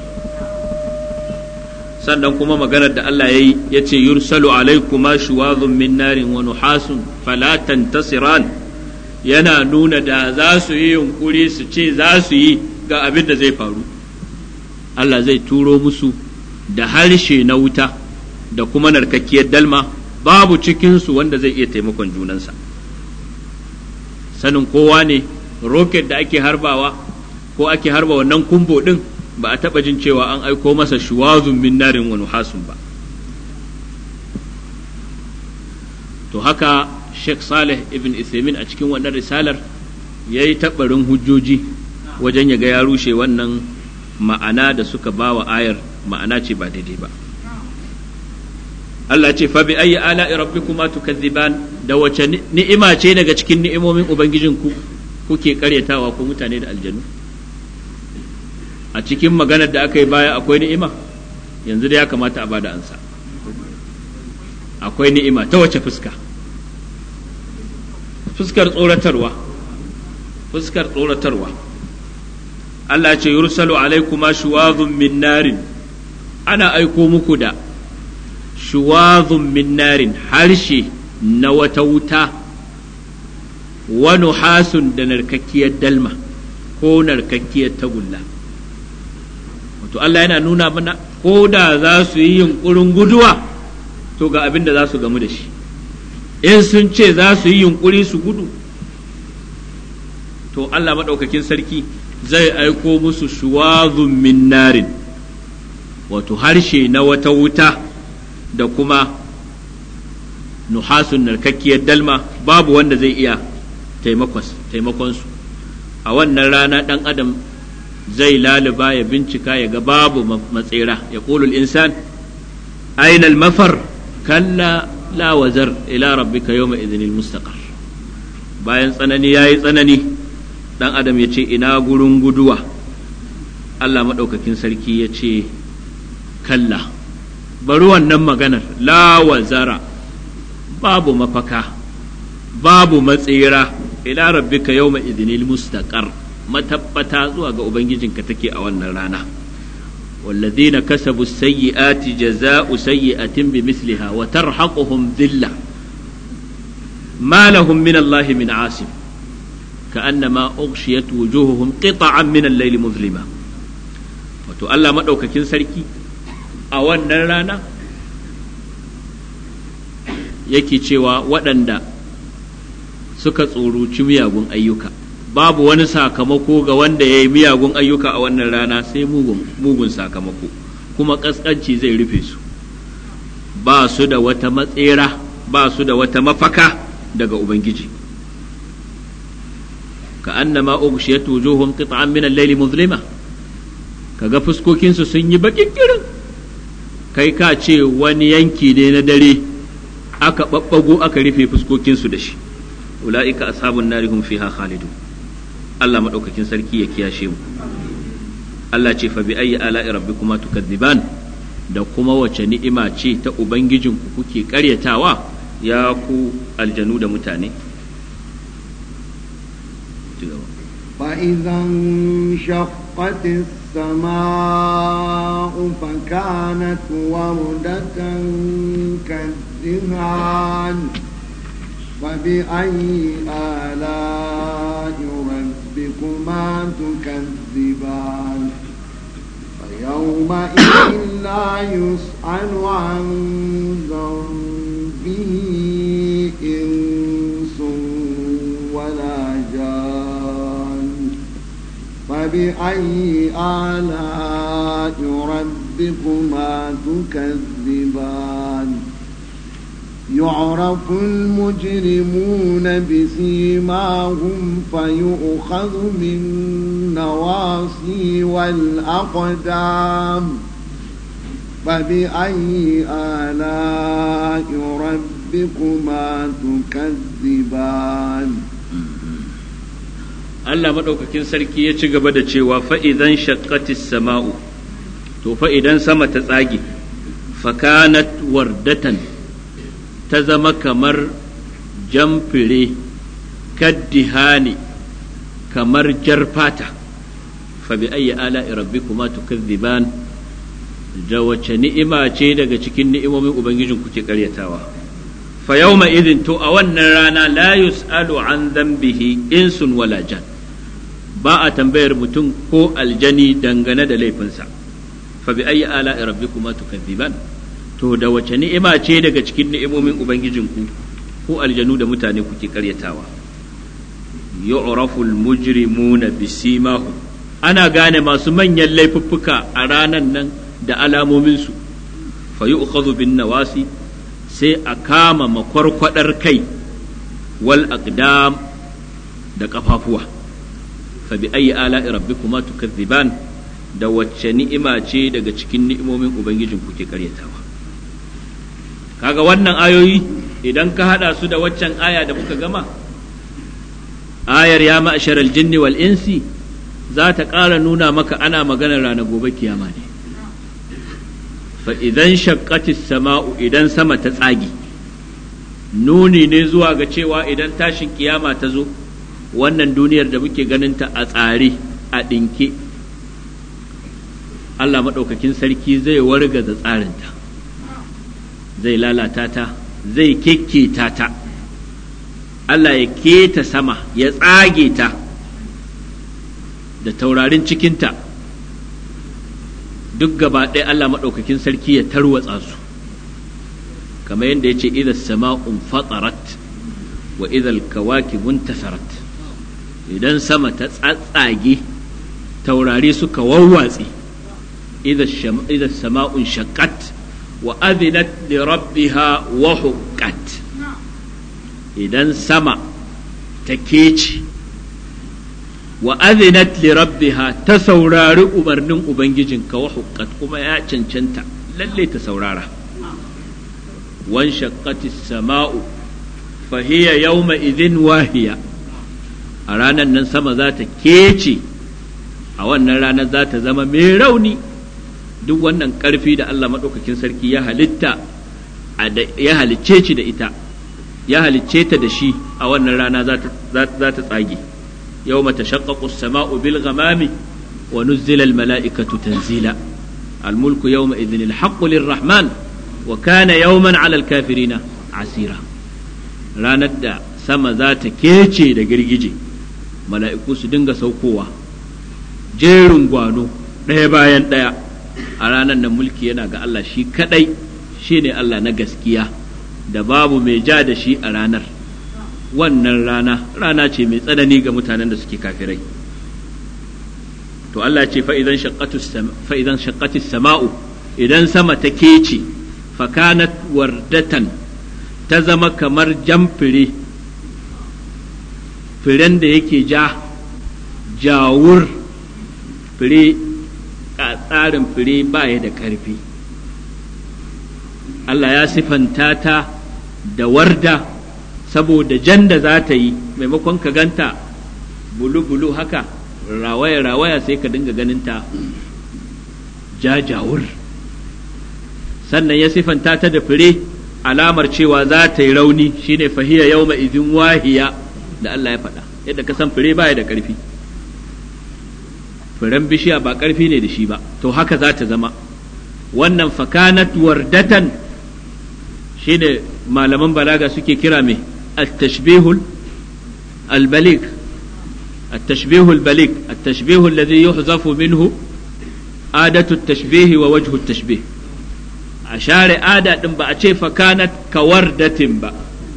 Sannan kuma maganar da Allah ya yi ya ce yursalu alaikuma shuwazun min narin wa nuhasun fala tantasiran, yana nuna da za su yi yunkuri su ce za su yi ga abin da zai faru, Allah zai turo musu da harshe na wuta da kuma narkakkiyar dalma, babu cikinsu wanda zai iya taimakon junansa. Sanin kowa ne roket da ake harbawa ko ake harba wannan kumbo din, ba a taɓa jin cewa an aiko masa shuwazun min narin wa nuhasun ba. To haka Sheikh Saleh ibn Uthaymeen a cikin wannan risalar ya yi taɓarin hujjoji wajen ya ga ya rushe wannan ma'ana da suka ba wa ayar, ma'ana ce ba daidai ba. Allah ce fa bi ayyi ala'i rabbikuma tukazziban, da wace ni'ima ce daga cikin ni'imomin ubangijinku kuke karyatawa ko mutane da aljanu? A cikin maganar da aka yi baya akwai ni'ima, yanzu da ya kamata a bada ansa. Akwai ni'ima ta wace fuska? Fuskar tsoratarwa. Fuskar tsoratarwa. Allah ce yursalu alaikuma shuwazun min narin, ana aiko muku da shuwazun min narin, harshe na wata wuta, wa nuhasun da narkakkiyar dalma ko narkakkiyar tagulla. to Allah yana nuna mana ko da za su yi yunkurin guduwa to ga abin da za su gamu da shi. In sun ce za su yi yunkuri su gudu to Allah maɗaukakin sarki zai aiko musu shuwazun min narin, wato harshe na wata wuta da kuma nuhasun narkakkiyar dalma, babu wanda zai iya taimakonsu. A wannan rana ɗan adam zai laluba ya bincika ya ga babu matsera, ya ƙulul insan ainal mafar kalla la wazar ila rabbika yawma idhinil mustaqar. Bayan tsanani yayi tsanani, dan adam ya ce ina gurin guduwa. Allah maɗaukakin sarki ya ce kalla, bari wannan maganar, la wazara, babu mafaka, babu matsira, ila rabbika yawma idhinil mustaqar, matabbata zuwa ga ubangijinka take a wannan rana. والذين كسبوا السيئات جزاء سيئة بمثلها وترهقهم ذلة ما لهم من الله من عاصم كأنما أغشيت وجوههم قطعا من الليل مظلما. wato Allah maɗaukakin sarki a wannan rana yake cewa waɗanda suka tsoruci miyagun ayyuka, babu wani sakamako ga wanda ya yi miyagun ayyuka a wannan rana sai mugun sakamako, kuma ƙasƙanci zai rufe su, ba su da wata matsera, ba su da wata mafaka daga Ubangiji. ka annama ughshiyat wujuhum qit'an min al-layli muzlima, kaga fuskokinsu sun yi baƙin kirin, kai ka ce wani yanki ne na dare aka babbago aka rufe fuskokinsu da shi. ula'ika ashabun nari hum fiha khalidun. Allah maɗaukakin sarki ya kiyashe mu. Allah ce fa bi ayyi ala'i rabbikuma tukadziban, da kuma wace ni'ima ce ta ubangijinku kuke ƙaryatawa ya ku aljanu da mutane. فإذا انشقت السماء فكانت وردة كالدهان فبأي آلاء ربكما تكذبان فيومئذ لا يسأل عن ذنبه إنس ولا جان فبأي آلاء ربكما تكذبان يعرف المجرمون بسيماهم فيؤخذ بالنواصي والأقدام فبأي آلاء ربكما تكذبان. Allah maɗaukakin sarki ya ci gaba da cewa fa'idan shaqqatis sama'u, to fa'idan sama ta tsage, fakanat wardatan, ta zama kamar jamfire, kaddihani, kamar jar fata, fa bi ayyi ala'i rabbikuma tukazziban, da wace ni'ima ce daga cikin ni'imomin ubangijin kuke karyatawa. Fa yawma idin, to a wannan rana la yus'alu an dhanbihi insun wala jan, ba a tambayar mutum ko aljani dangane da laifinsa. Fa bi ayyi ala'i rabbikuma tukazziban, to da wace ni'ima ce daga cikin ni'imomin ubangijinku ko aljanu da mutane kuke karyatawa. yu'raful mujrimuna bisimahum, ana gane masu manyan laifuffuka a ranan nan da alamominsu. fa yu'khadhu bin nawasi, sai a kama makwarkwadar kai, wal aqdam, da kafafuwa. fa bi ayyi ala'i rabbikuma tukazziban, da wacce ni'ima ce daga cikin ni'imomin ubangijin kuke karyatawa. Kaga wannan ayoyi idan ka hada su da waccan aya da muka gama, ayar ya ma'sharal jinni wal insi, za ta ƙara nuna maka ana maganar ranar gobe kiyama ne. fa idan shaqqatis sama'u, idan sama ta tsage, nuni ne zuwa ga cewa idan tashin kiyama ta zo, wannan duniyar da muke ganinta a tsare, a ɗinke, Allah maɗaukakin sarki zai wargaza tsarinta, zai lalata ta, zai kekketa ta. Allah ya keta sama, ya tsage ta da taurarin cikinta, duk gaba ɗaya Allah maɗaukakin sarki ya tarwatsa su kamar yadda ya ce idza sama'un fatarat wa idza al-kawakibun tasarat idan sama ta tsatsage taurari suka wawwatsi idza sama'un shaqqat wa adhinat li rabbiha wa huqqat idan sama ta kece wa adhinat li rabbiha ta saurari umarnin ubangijinka wa huqqat kuma ya cancanta lalle ta saurara wan shaqqatis sama'u fa hiya yawma idhin wahiya a ranar nan sama za ta kece a wannan ranar za ta zama mai rauni duk wannan ƙarfi da Allah maɗaukakin sarki ya halitta ya halicce shi da ita ya halicce ta da shi a wannan rana za ta tsage yau mata shaƙaƙu sama'u bil ghamami wa nuzzila al mala'ikatu tanzila al mulku yawma idhin al haqqu lir rahman wa kana yawman ala al kafirina asira ranar da sama za ta kece da girgije mala'iku su dinga saukowa jerin gwano ɗaya bayan ɗaya a ranar nan mulki yana ga Allah shi kadai shi ne Allah na gaskiya da babu mai ja da shi a ranar wannan rana ce mai tsanani ga mutanen da suke kafirai to Allah ce fa'idan shaqqatis sama'u idan sama ta kece fakanat wardatan ta zama kamar jamfire firen da yake jawur fire a tsarin fire baya da ƙarfi Allah ya sifanta ta da warda saboda jan da za ta yi maimakon ka ganta bulu-bulu haka rawaya-rawaya sai ka dinga ganinta jajawur sannan ya sifanta ta da fire alamar cewa za ta yi rauni shine fahiya yawma idhin wahiya da Allah ya faɗa yadda ka san fire baya da ƙarfi firen bishiya ba ƙarfi ne da shi ba to haka za ta zama wannan fakanat wardatan shine malaman balaga suke kira mai at-tashbihul al-baligh at-tashbihul baligh at-tashbihu alladhi yuhzafu minhu adatu at-tashbih wa wajhu at-tashbih a share ada din ba a ce fakanat kawardatin ba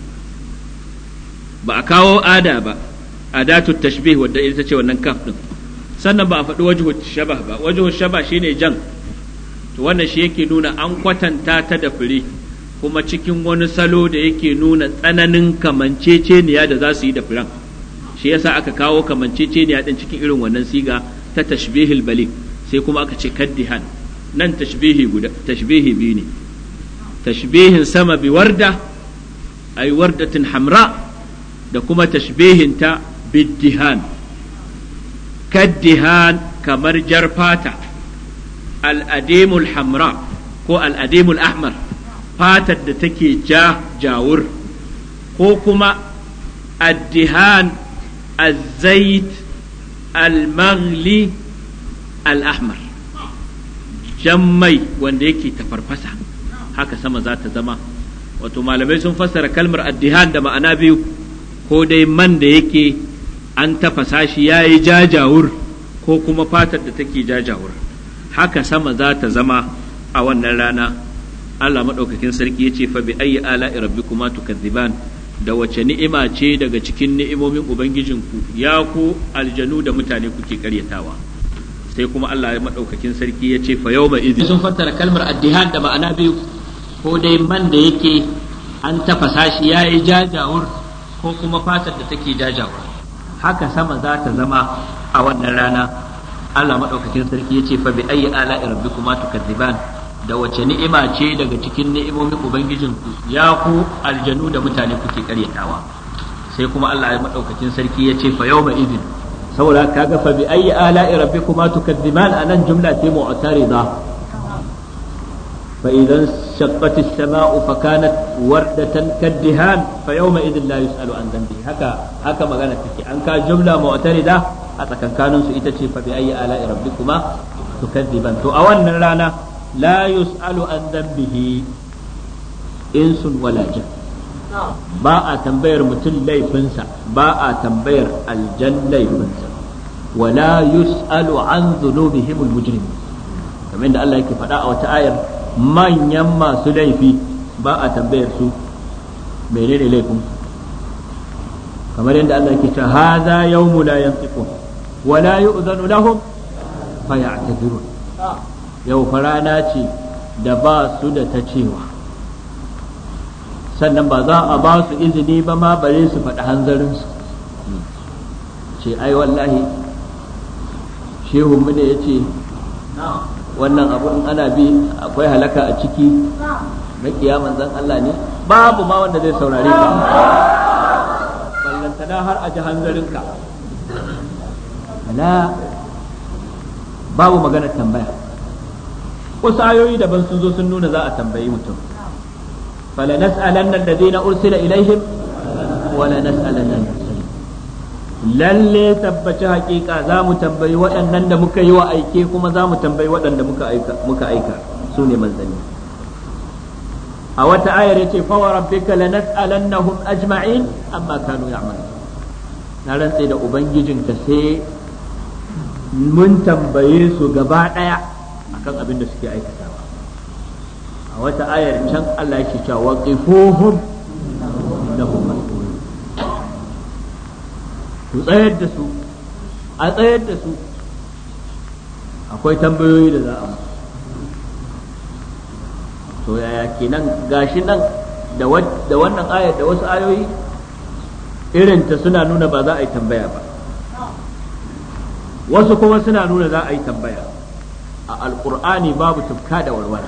a kawo ada ba adatu at-tashbih wadda ita ce wannan kaf din sannan ba a faɗi wajhu shabah ba wajhu shabah shine jan to wannan shi yake nuna an kwatanta ta da fure kuma cikin wani salo da yake nuna tsananin kamanceceniya da za su yi da furen shi yasa aka kawo kamanceceniya din cikin irin wannan siga ta tashbihil baligh sai kuma aka ce kaddihan nan tashbihi biyu ne tashbihin sama bi warda ay wardatin hamra da kuma tashbihin ta biddihan kaddihan kamar jar fata al'adimul hamra ko al'adimul ahmar fatar da take jawur ko kuma addihan azzait al-maghli al-ahmar jammai wanda yake tafarfasa haka sama za ta zama wato malamai sun fassara kalmar addihan da ma'ana biyu ko dai man da yake an tafasa shi ya yi jajawur ko kuma fatar da take jajawur haka sama za ta zama a wannan rana Allah maɗaukakin sarki ya ce fa bi ayyi ala'i rabbikuma tukadziban da wace ni'ima ce daga cikin ni'imomin ubangijinku ya ku aljanu da mutane kuke karyatawa sai kuma Allah maɗaukakin sarki ya ce fa yawma idhin sun fassara kalmar addihan da ma'ana biyu ko dai man da yake an tafasa shi ya yi jajawur ko kuma fatar da take jajawur haka sama za ta zama a wannan rana Allah maɗaukakin sarki ya ce fa bi ayyi ala'i rabbikuma tukadziban da wace ni'ima ce daga cikin ni'imomin ubangijinku ya ku aljanu da mutane kuke karyatawa sai kuma Allah maɗaukakin sarki ya ce fa yawma idhin saboda kaga fa bi ayyi ala'i rabbikuma tukadziban anan jumla ce mu'tarida fa idan shaqqat as-sama'u fa kanat wardatan kaddihan fa yawma idhin la yus'alu an dhanbi haka magana take an ka jumla mu'tarida a tsakankanin su ita ce fa bi ayyi ala'i rabbikuma tukadziban to a wannan rana la yus'alu an dhanbihi insun wala jan ba a tambayar mutum laifinsa ba a tambayar aljan laifinsa wala yus'alu an dhunubihim almujrimin kamar da Allah yake faɗa a wata ayar manyan masu laifi ba a tambayar su menene laifin, kamar yadda Allah yake cewa hadha yawmu la yantiqun wa la yu'zanu lahum faya'tazirun. Yau farana ce da ba su da ta cewa, sannan ba za a ba su izini ba ma bare su faɗi hanzarinsu ce ai wallahi shehunmu ne ya ce wannan abu in ana bi akwai halaka a ciki, makiya manzon Allah ne, babu ma wanda zai saurare ka ballantana har a ji hanzarinka. Babu maganar tambaya. Wasu ayoyi daban sun zo sun nuna za a tambayi mutum, fala nas'alanna alladhina ursila ilaihim wa la nas'alanna al-mursalin. Lalle tabbaci hakika za mu tambayi waɗannan da muka yi wa aike, kuma za mu tambayi waɗanda muka aika su ne manzanni. A wata ayar yace fa wa rabbika lanas'alannahum ajma'in amma kanu ya'malun. Na rantse da ubangijinka sai mun tambaye su gaba ɗaya akan abin da suke aikatawa. A wata ayar can Allah yake cewa waqifuhum innahum mas'ulun. Ku tsayar da su, a tsayar da su, akwai tambayoyi da za a musu. To yaya kenan gashi nan da wannan ayar da wasu ayoyi irinta suna nuna ba za a yi tambaya ba, wasu kuma suna nuna za a yi tambaya. A alkur'ani babu tufka da walwala,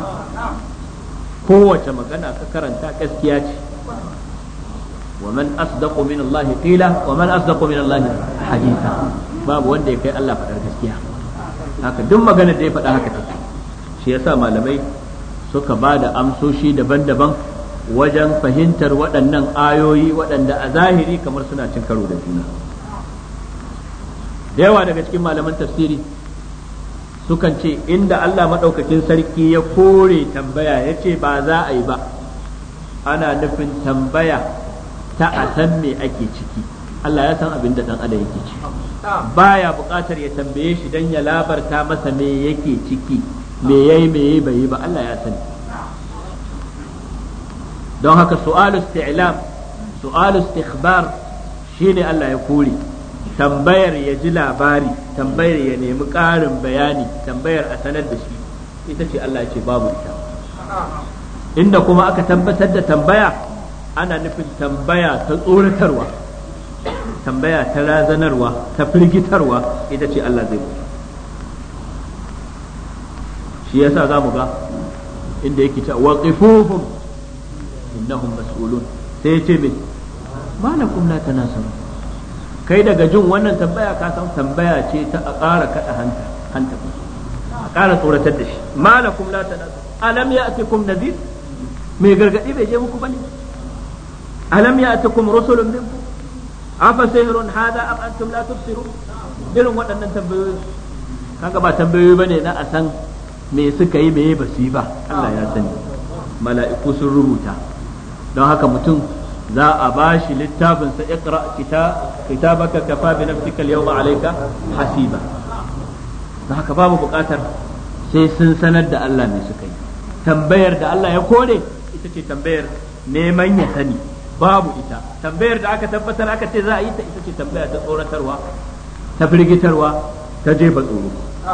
kowace magana ka karanta gaskiya ce. wa man asdaqu min Allah qila wa man asdaqu min Allah haditha, babu wanda ya kai Allah faɗar gaskiya. Haka duk magana da ya faɗa haka take. Shi yasa malamai suka ba da amsoshi daban-daban wajen fahimtar waɗannan ayoyi waɗanda a zahiri kamar suna cin karo da juna. Da yawa daga cikin malaman tafsiri sukan ce inda Allah maɗaukakin sarki ya kore tambaya ya ce ba za a yi ba, ana nufin tambaya ta a san me ake ciki. Allah ya san abin da ɗan adam yake ciki, baya buƙatar ya tambaye shi don ya labarta masa me yake ciki, me yayi me yayi bai yi ba, Allah ya sani. Don haka su'alu isti'lam, su'alu istikhbar shine Allah ya kore. Tambayar ya ji labari, tambayar ya nemi ƙarin bayani, tambayar a sanar da shi, ita ce Allah ya ce babu ita. Inda kuma aka tabbatar da tambaya, ana nufin tambaya ta tsoratarwa, tambaya ta razanarwa, ta firgitarwa, ita ce Allah zai mutu. Shi yasa za mu ga inda yake ta waqifuhum innahum mas'ulun, sai ya ce me malakum la tanasarun. Kai daga jin wannan tambaya ka san tambaya ce ta a ƙara kaɗa hanta, a ƙara tsoratar da shi. Malakum la tanasarun, alam ya'tikum nadhir, mai gargadi bai je muku bane? Alam ya'tikum rusulun minkum afa sihrun hada am antum la tubsirun. Irin waɗannan tambayoyi kaga ba tambayoyi bane na a san me suka yi me ba su yi ba, Allah ya sani, mala'iku sun rubuta. Don haka mutum za a ba shi littafin sa iqra kitabaka kafa bi nafsika al-yawma alayka hasiba. Don haka babu buƙatar sai sun sanar da Allah me suka yi. Tambayar da Allah ya kore ita ce tambayar neman ya sani, babu ita. Tambayar da aka tabbatar aka ce za a yi ta ita ce tambaya ta tsoratarwa, ta firgitarwa, ta jefa tsoro.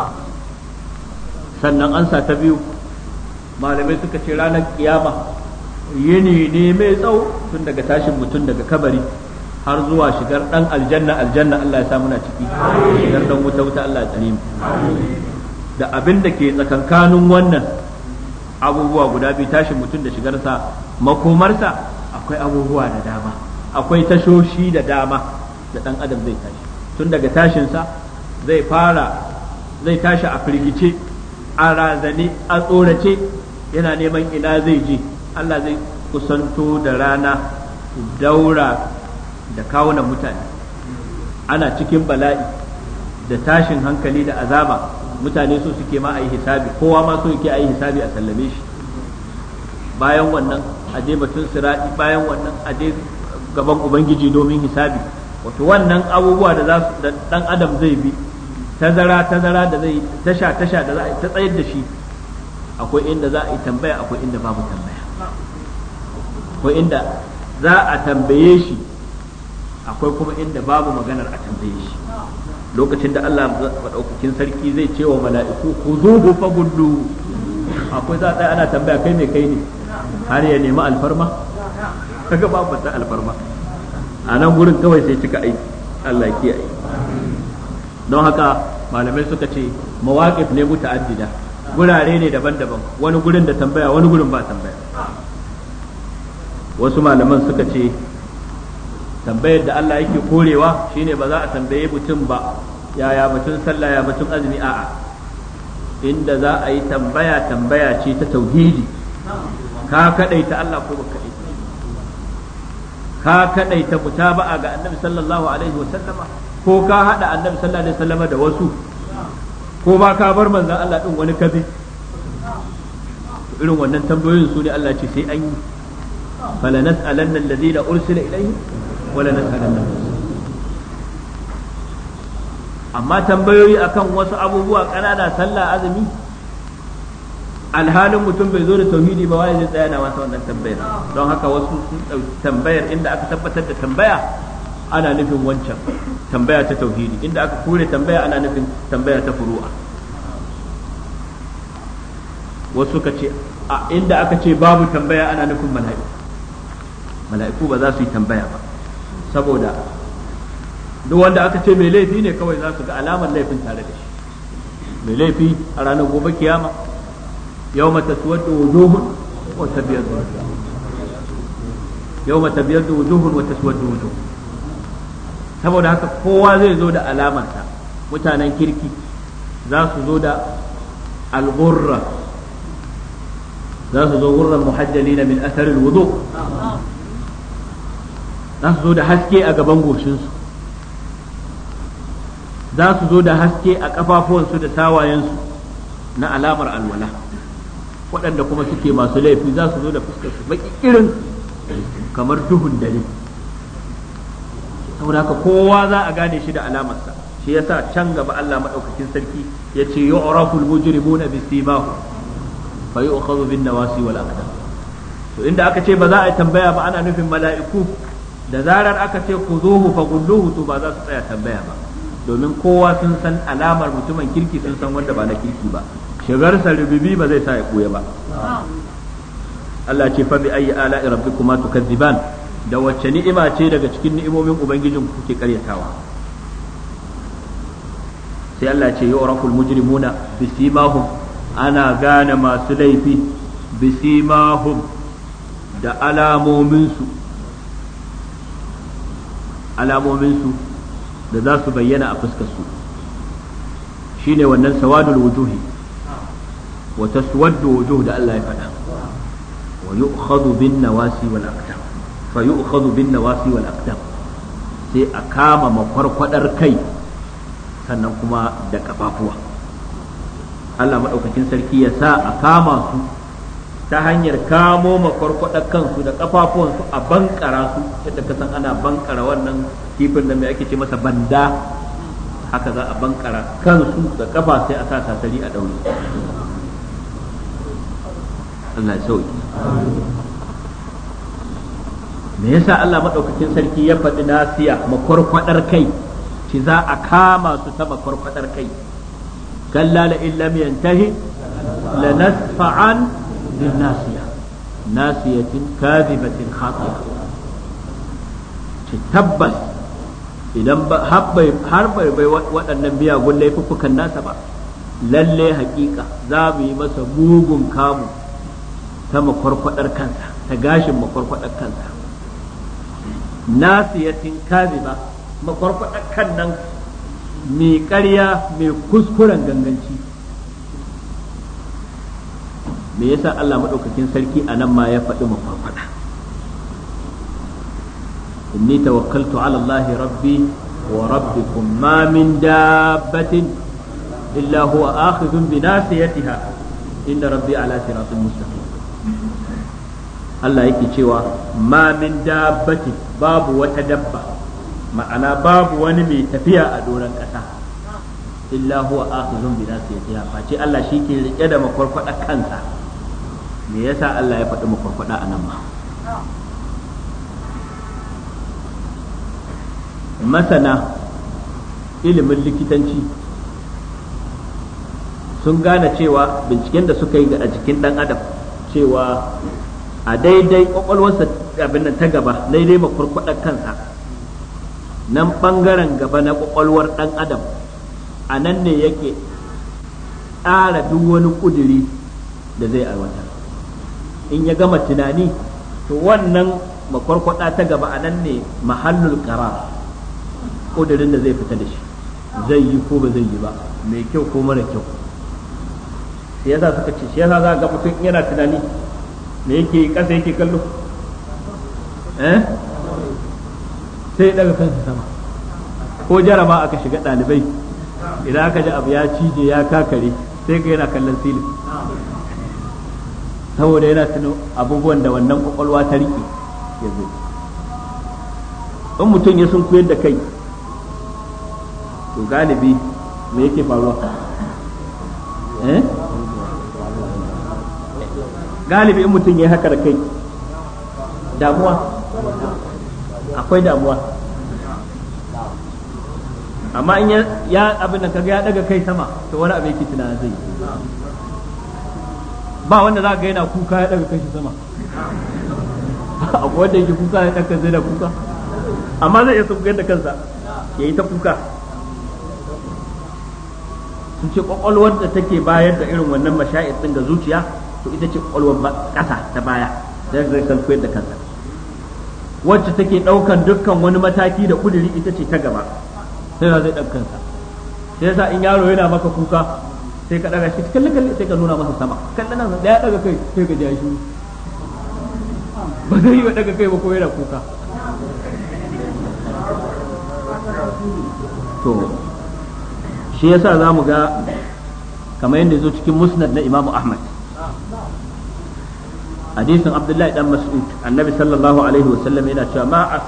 Sannan ansa ta biyu, malamai suka ce ranar kiyama yini ne mai tsawo, tun daga tashin mutum daga kabari har zuwa shigar dan aljanna Allah ya sa muna ciki, shigar dan wuta Allah ya tsare mu. Da abin da ke tsakankanin wannan abubuwa guda biyu, tashin mutum da shigarsa makomarsa, akwai abubuwa da dama, akwai tashoshi da dama da dan adam zai tashi. Tun daga tashinsa zai tashi a firgice, a razane, a tsorace, yana neman ina zai je. Allah zai kusanto da rana daura da kawunan mutane, ana cikin bala'i da tashin hankali da azaba, mutane so suke ma a yi hisabi, kowa ma so yake a yi hisabi a sallame shi. Bayan wannan aje batun sirati, bayan wannan aje gaban ubangiji domin hisabi. Wato wannan abubuwa da dan adam zai bi tazara da zai tasha da za a ta tsayar da shi, akwai inda za a yi tambaya, akwai inda babu tambaya, akwai inda za a tambaye shi, akwai kuma inda babu maganar a tambaye shi. Lokacin da Allah madaukakin sarki zai ce wa mala'iku khuzuhu fagullu, akwai za a tsaya ana tambaya kai me kai ne, har ya nemi alfarma, kaga babu ta alfarma a nan gurin kawai sai cika aiki. Allah ya kiyaye. Don haka malamai suka ce mawaqif ne muta'addida, gurare ne daban-daban, wani gurin da tambaya wani gurin ba tambaya. Wasu malaman suka ce tambayar da Allah yake korewa shine ba za a tambaye mutum ba yaya batun sallah ya batun azumi, a'a, inda za a yi tambaya ce ta tauhidi, ka kadaita Allah ko baka kadaita, ka kadaita mutaba'a ga annabi sallallahu alaihi wa sallama, ko ka hada annabi sallallahu alaihi wa sallama da wasu, ko ma ka bar manzon Allah din wani kabi. Irin wannan tambayoyin su ne Allah ce sai an yi, fala nas'alanna alladhina ursila ilayhi wala nas'alanna. Amma tambayoyi akan wasu abubuwa kanana, sallah, azumi, alhalin mutum bai zo da tauhidi ba, waye zai tsaya na masa wannan tambayar? Don haka wasu sun ɗauki tambayar inda aka tabbatar da tambaya ana nufin wancan tambaya ta tauhidi, inda aka kore tambaya ana nufin tambaya ta furu'a. Wasu ka ce a inda aka ce babu tambaya ana nufin mala'iku ba za su yi tambaya ba, saboda duk wanda aka ce mai laifi ne kawai za su ga alamar laifin tare da shi. Mai laifi a ranar gobe kiyama yawma taswaddu wujuhun wa tabyaddu wujuhun, yawma tabyaddu wujuhun wa taswaddu wujuhun. Saboda haka kowa zai zo da alamarsa. Mutanen kirki za su zo da al-ghurra, za su zo gurran muhajjalina min athar al-wudu, za su zo da haske a gaban goshinsu, za su zo da haske a kafafuwansu da tawayensu na alamar alwala. Waɗanda kuma suke masu laifi za su zo da fuskarsu baki irin kamar duhun dare. Saboda haka kowa za a gane shi da alamarsa. Shi yasa can gaba Allah madaukakin sarki yace yu'rafu al-mujrimuna bisimahum fa yu'khadhu bin nawasi wal aqdam. To inda aka ce ba za a tambaya ba ana nufin mala'iku, da zarar aka ce khuzuhu fagulluhu to ba za su tsaya tambaya ba, domin kowa sun san alamar mutumin kirki, sun san wanda ba na kirki ba. Shigarsa rububi ba zai sa ya koya ba. Allah ce fa bi ayyi ala'i rabbikuma tukadziban, da wacce ni'ima ce daga cikin ni'imomin ubangijin kuke karyatawa? Sai Allah ce yu'raful mujrimuna bisimahum, ana gane masu laifi bisimahum da alamominsu da za su bayyana a fuskarsu, shine wannan sawadul wujuhi wa taswaddu wujuh da Allah ya faɗa. Wa yu'khadhu bin nawasi wal aqdam, fa yu'khadhu bin nawasi wal aqdam, sai a kama makwarkwadar kai sannan kuma da kafafuwa. Allah madaukakin sarki ya sa a kama su ta hanyar kamo makwarkwadar kansu da kafafuwansu a bankara su, yadda ka san ana bankara wannan kifin da mai ake ce masa banda, haka za a bankara kansu da kafa sai a sa sasari a daure. Allah ya sauki. Me yasa Allah madaukakin sarki ya faɗi nasiya makwarkwadar kai, ci za a kama su ta makwarkwadar kai? kalla la in lam yantahi la nasfa'an bin nasiya nasiyatin kadhibatin khati'a. Ci tabbas idan har bai waɗannan miyagun laifuffukan nasa ba, lalle haƙiƙa za mu yi masa mugun kamu ta makwarkwadar kansa, ta gashin makwarkwadar kansa. Nasiyatin kadhiba, makwarkwadar kan nan mai ƙarya, mai kuskuren ganganci. Me yasa Allah maɗaukakin sarki a nan ma ya faɗi makwarkwada? inni tawakkaltu ala Allah rabbi wa rabbikum ma min dabbatin illa huwa akhidhun bi nasiyatiha inna rabbi ala siratin mustaqim. Allah yake cewa ma min dabbatin, babu wata dabba, ma'ana babu wani mai tafiya a doron ƙasa, illa huwa akhizun bi nasiyatiha face Allah shi ke rike da makwarkwada kansa. Me yasa Allah ya faɗi makwarkwada anan ma? Masana ilimin likitanci sun gane cewa binciken da suka yi a jikin ɗan adam cewa a daidai kwakwalwarsa abin nan ta gaba daidai makwarkwadar kansa nan ɓangaren gaba na kwakwalwar ɗan adam a nan ne yake tsara duk wani ƙuduri da zai aiwatar. In ya gama tunani to wannan makwarkwada ta gaba a nan ne mahallul qarar, ƙudurin da zai fita da shi zai yi ko ba zai yi ba, mai kyau ko mara kyau. Shi yasa suka ce shi yasa za ga mutum yana tunani me yake kasa yake kallo sai daga kansa sama. Ko jarama aka shiga ɗalibai idan aka ji abu ya cije ya kakare sai ga yana kallon silin, saboda yana tuno abubuwan da wannan kwakwalwa ta riƙe ya zo. In mutum ya sun koyar da kai to galibi me yake faruwa? Galibi in mutum ya haka da kai damuwa, akwai damuwa. Amma in ya abin da kaga ya daga kai sama to wani abu yake tunanin zai ba wanda za ga yana kuka ya daga kai sama akwai wanda yake kuka ya daga zai da kuka, amma zai iya sunkuyar da kansa ya yi ta kuka. Sun ce kwakwalwar da take bayar da irin wannan mashayar din ga zuciya to ita ce kwakwalwar ƙasa ta baya da zai sunkuyar da kansa. Wacce take ɗaukan dukkan wani mataki da kuduri ita ce ta gaba, sai zai ɗan kansa. Sai yasa in yaro yana maka kuka sai ka ɗaga shi kalle sai ka nuna masa sama, kalle nan da ya ɗaga kai sai ka ja shi, ba zai yi wa ɗaga kai ba ko yana kuka. To shi yasa za mu ga kamar yadda zo cikin musnad na Imam Ahmad hadisin Abdullahi dan Mas'ud, annabi sallallahu alaihi wa sallam yana cewa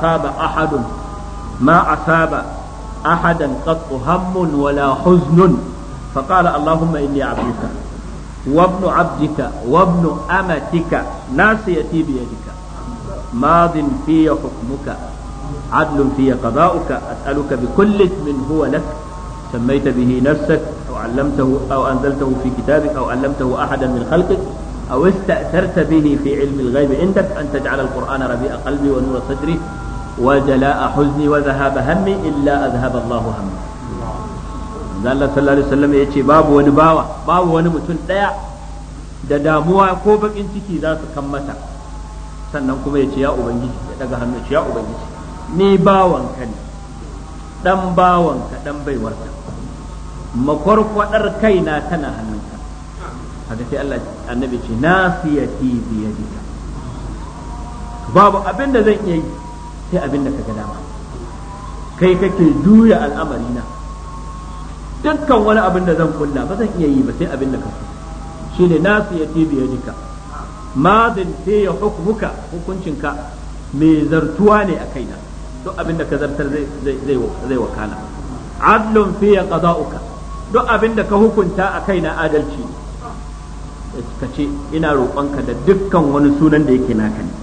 ma asaba ahadan qat hammun wala huznun فقال اللهم إني عبدك وابن عبدك وابن أمتك ناصيتي بيدك ماض في حكمك عدل في قضاؤك أسألك بكل اسم هو لك سميت به نفسك أو علمته أو أنزلته في كتابك أو علمته أحدا من خلقك أو استأثرت به في علم الغيب عندك أن تجعل القرآن ربيع قلبي ونور صدري وجلاء حزني وذهاب همي إلا أذهب الله همي. Allah sallallahu alaihi wasallam ya ce babu wani mutum daya da damuwa ko bakin ciki za su kan mata sannan kuma ya ce ya ubangiji, ya daga hannu ya ubangiji ni bawanka ne, dan bawanka dan baiwarka, makwarkwadar kaina tana hannunka. haka sai Allah annabi ce nasiyati bi yadika, babu abin da zan iya yi sai abin da kaga dama, kai kake juya al'amari na, dukkan wani abin da zan kulla ba zan iya yi ba sai abin da ka so. Shine nasiyati bi yadika madin fi hukmuka, hukuncinka mai zartuwa ne a kaina, duk abin da ka zartar zai wakala. Adlun fi qada'uka, duk abin da ka hukunta a kaina adalci. Ka ce ina roƙonka da dukkan wani sunan da yake naka ne,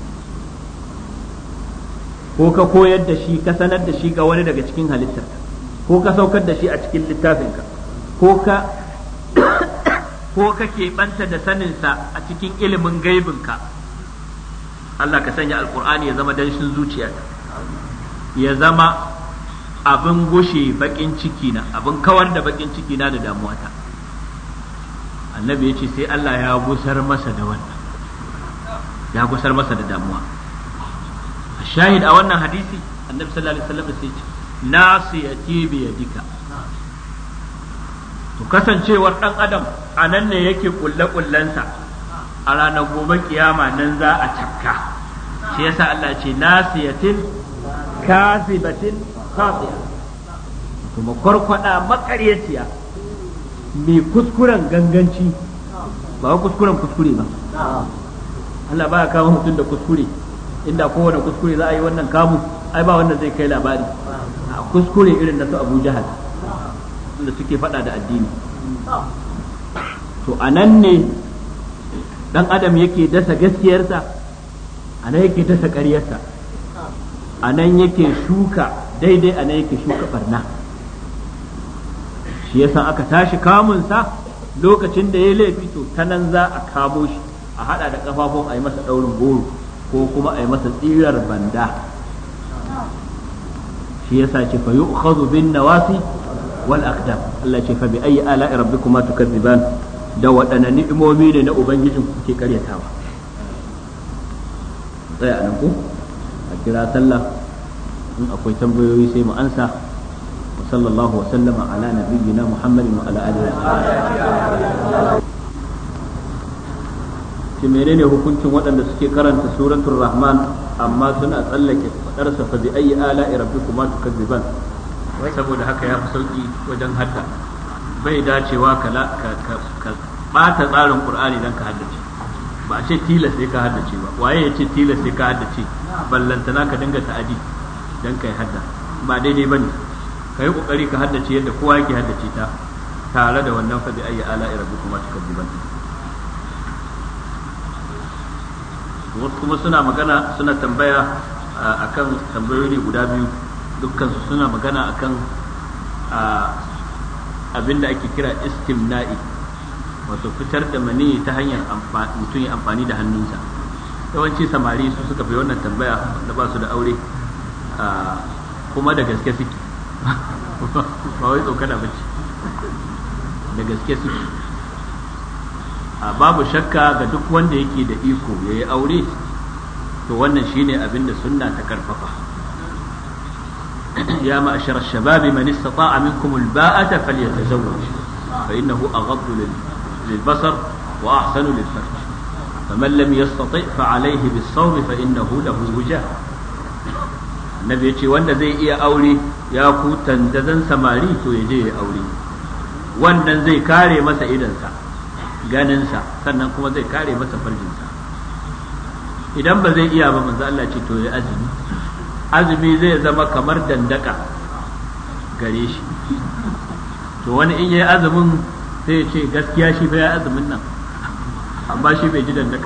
ko ka koyar da shi ka sanar da shi ga wani daga cikin halittarka, ko ka saukar da shi a cikin littafinka, ko ka keɓanta da saninsa a cikin ilimin gaibinka. Allah ka sanya alkur'ani ya zama danshin zuciyarka, ya zama abin gushe bakin ciki na, abin kawar da bakin ciki na da damuwata. Annabi ya ce sai Allah ya gusar masa da wannan, ya gusar masa da damuwa. Shahid a wannan hadisi annabi sallallahu alaihi wasallam sai ce nasiyati bi yadika. To kasancewar dan adam a nan ne yake kulle-kullensa, a ranar gobe kiyama nan za a cakka. Shi yasa Allah ce nasiyatin kazibatin khati'a, kuma kwarkwada makaryaciya mai kuskuren ganganci, ba kuskuren kuskure ba. Allah baya kama mutum da kuskure, inda kowane kuskure za a yi wannan kamu ai ba wanda zai kai labari. A kuskure irin da su Abu Jahal, da suke faɗa da addini. To a nan ne ɗan adam yake dasa gaskiyarsa, a nan yake dasa ƙaryarsa, a nan yake shuka daidai, a nan yake shuka barna. Shi yasa aka tashi kamunsa lokacin da ya laifi, to ta nan za a kamo shi, a haɗa da ƙafafun a yi masa ɗaurin goro ko kuma a yi masa tsirar banda. Shi yasa ce fa yu'khadhu bin nawasi wal aqdam. Allah ce fa bi ayyi ala'i rabbikuma tukadziban, da waɗanne ni'imomi ne na ubangijin kuke karyatawa. Tsaya anan ko a kira sallah, in akwai tambayoyi sai mu ansa. Wa sallallahu wa sallama ala nabiyyina Muhammadin wa ala alihi wa sahbihi. Shi menene hukuncin waɗanda suke karanta suratul rahman amma suna tsallake fadarsa fa bi ayyi ala'i rabbikuma tukadziban? Saboda haka ya fi sauki wajen hadda, bai dacewa ka bata tsarin qur'ani dan ka haddace. Ba a ce tilas sai ka haddace ba, waye ya ce tilas sai ka haddace? Ballantana ka dinga ta'adi dan kai hadda, ba daidai bane. Kai kokari ka haddace yadda kowa yake haddace ta, tare da wannan fa bi ayyi ala'i rabbikuma tukadziban. Wasu kuma suna magana, suna tambaya akan tambayoyi guda biyu, dukkansu suna magana akan abin da ake kira istimna'i, wato fitar da mani ta hanyar mutum ya amfani da hannunsa. Yawanci samari su suka fi wannan tambaya da ba su da aure, kuma da gaske suke ba wai tsokana bace, da gaske suke. Babu shakka ga duk wanda yake da iko ya yi aure, to wannan shine abin da sunna ta karfafa. ya ma'ashar shababi man istata'a minkum al-ba'ata falyatazawwaj fa innahu aghaddu lil-basar wa ahsanu lil-farj faman lam yastati' fa alayhi bis-sawm fa innahu lahu wujah. Annabi yace wanda zai iya aure, ya ku tandazan samari, to ya je ya aure. Wannan zai kare masa idansa, ganinsa, sannan kuma zai kare masa farjinsa. Idan ba zai iya ba, manzo Allah ce to ya azumi. Azumi zai zama kamar dandaka gare shi. To wani in yayi azumin sai ya ce gaskiya shi fa ya azumin nan, amma shi bai ji dandaka.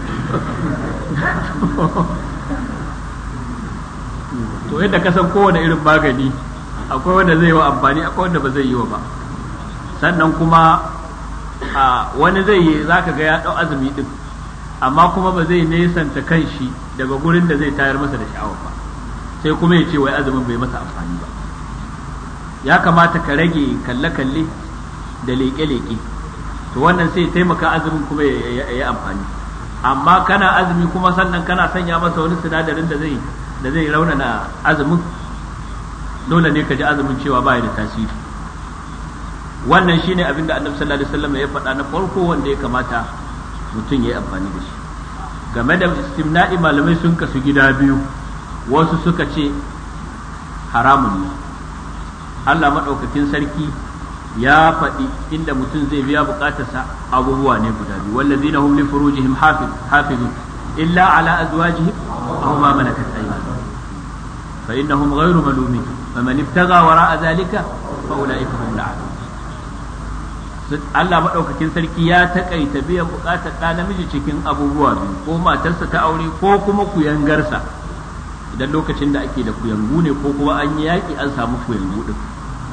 To yadda ka san kowane irin magani, akwai wanda zai yi wa amfani, akwai wanda ba zai yi wa ba. Sannan kuma wani zai yi, zaka ga ya dau azumi din, amma kuma ba zai nesanta kanshi daga gurin da zai tayar masa da sha'awa ba, sai kuma ya ce wai azumin bai masa amfani ba. Ya kamata ka rage kalle-kalle da leƙe-leƙe, to wannan sai taimaka azumin kuma ya yi amfani. Amma kana azumi kuma sannan kana sanya masa wani sinadarin da zai raunana azumin, dole ne ka ji azumin cewa ba ya da tasiri. Wannan shine abin da Annabi sallallahu alaihi wasallam ya faɗa na farko wanda ya kamata mutum ya yi amfani da shi. Game da istimna'i, malamai sun kasu gida biyu. Wasu suka ce haramun ne. Allah maɗaukakin sarki ya faɗi inda mutum zai biya buƙatarsa abubuwa ne guda biyu. wallazina hum li furujihim hafizun illa ala azwajihim aw ma malakat aymanuhum fa innahum ghayru malumin faman ibtagha wara'a dhalika fa ulaika hum la'anun. Allah maɗaukakin sarki ya taƙaita biyan buƙatar ɗa namiji cikin abubuwa biyu, ko matarsa ta aure ko kuma kuyangarsa, idan lokacin da ake da kuyangu ne ko kuma an yi yaƙi an samu kuyangu ɗin.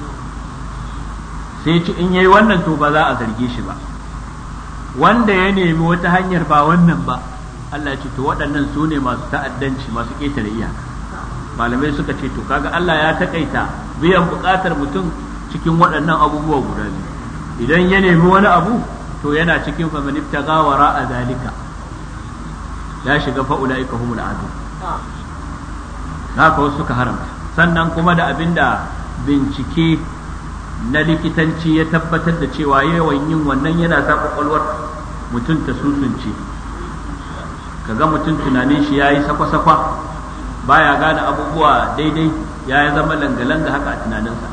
Sai ci in yayi wannan to ba za a zarge shi ba. Wanda ya nemi wata hanyar ba wannan ba, Allah ya ce to waɗannan su ne masu ta'addanci, masu ƙetare iyaka. Malamai suka ce to kaga Allah ya taƙaita biyan buƙatar mutum cikin waɗannan abubuwa guda biyu. Idan ya nemi wani abu to yana cikin fa man ibtaga wara'a zalika, ya shiga fa ulaika humul adun. Haka wasu suka haramta. Sannan kuma da abinda bincike na likitanci ya tabbatar da cewa yawan yin wannan yana sa kwakwalwar mutum ta susunce, kaga mutum tunanin shi yayi sakwa-sakwa, baya gane abubuwa daidai, ya zama langa-langa haka a tunaninsa,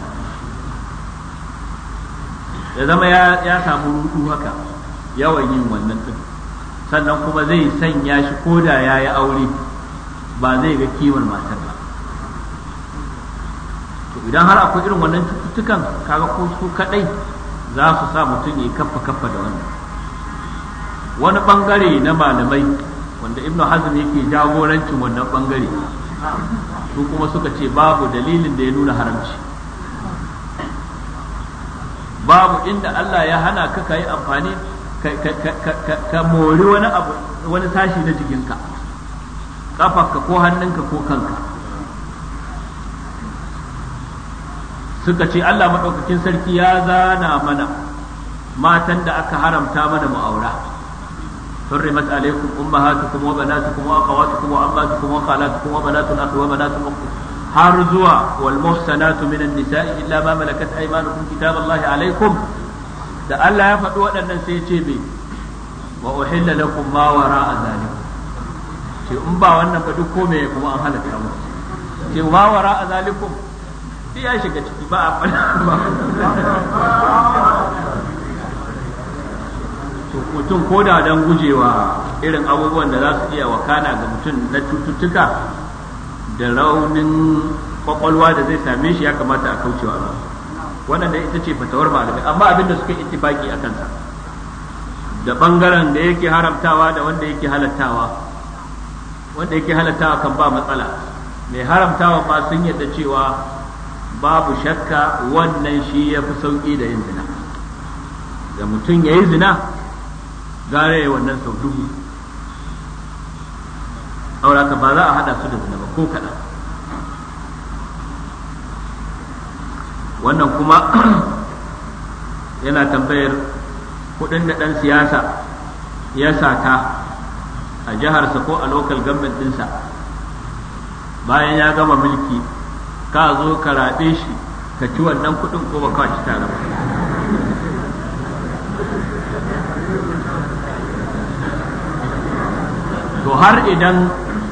ya zama ya samu rudu haka yawan yin wannan din. Sannan kuma zai sanya shi koda ya yi aure ba zai ga kimar matar ba. to idan har akwai irin wannan cututtukan kaga ko su kadai za su sa mutum ya kaffa da wannan. Wani bangare na malamai wanda Ibn Hazm yake jagorancin wannan bangare su kuma suka ce babu dalilin da ya nuna haramci, babu inda Allah ya hana ka yi amfani ka mori wani abu, wani sashi na jikinka, kafarka ko hannunka ko kanka. Suka ce Allah maɗaukakin sarki ya zana mana matan da aka haramta mana mu aura. حرمت عليكم أمهاتكم وبناتكم وأخواتكم وأماتكم وخالاتكم وبنات الأخ وبنات الأخت حرزوا والمحسنات من النساء إلا ما ملكت أيمانكم كتاب الله عليكم. da Allah ya faɗi waɗannan sai ce me wa uhilla lakum ma wara'a zalikum, ce in ba wannan ba duk kome kuma an halatta mu, ce ma wara'a zalikum sai ya shiga ciki ba a faɗa ba. Mutum ko da don gujewa irin abubuwan da za su iya wakana ga mutum na cututtuka da raunin kwakwalwa da zai same shi, ya kamata a kaucewa ba. Wannan da ita ce fatawar malamai, amma abin da suka ittifaki a kansa da bangaren da yake haramtawa da wanda yake halattawa, wanda yake halattawa kan ba matsala, mai haramtawa ma sun yadda cewa babu shakka wannan shi ya fi sauƙi da yin zina. Da mutum ya yi zina gare ya wannan sau dubu, auraka ba za a hada su da zina ba ko kaɗan. Wannan kuma yana tambayar kuɗin da ɗan siyasa ya sata a jiharsa ko a local government ɗinsa bayan ya gama mulki, ka zo ka raɓe shi ka ci wannan kuɗin ko ba ka ci tare ba. To har idan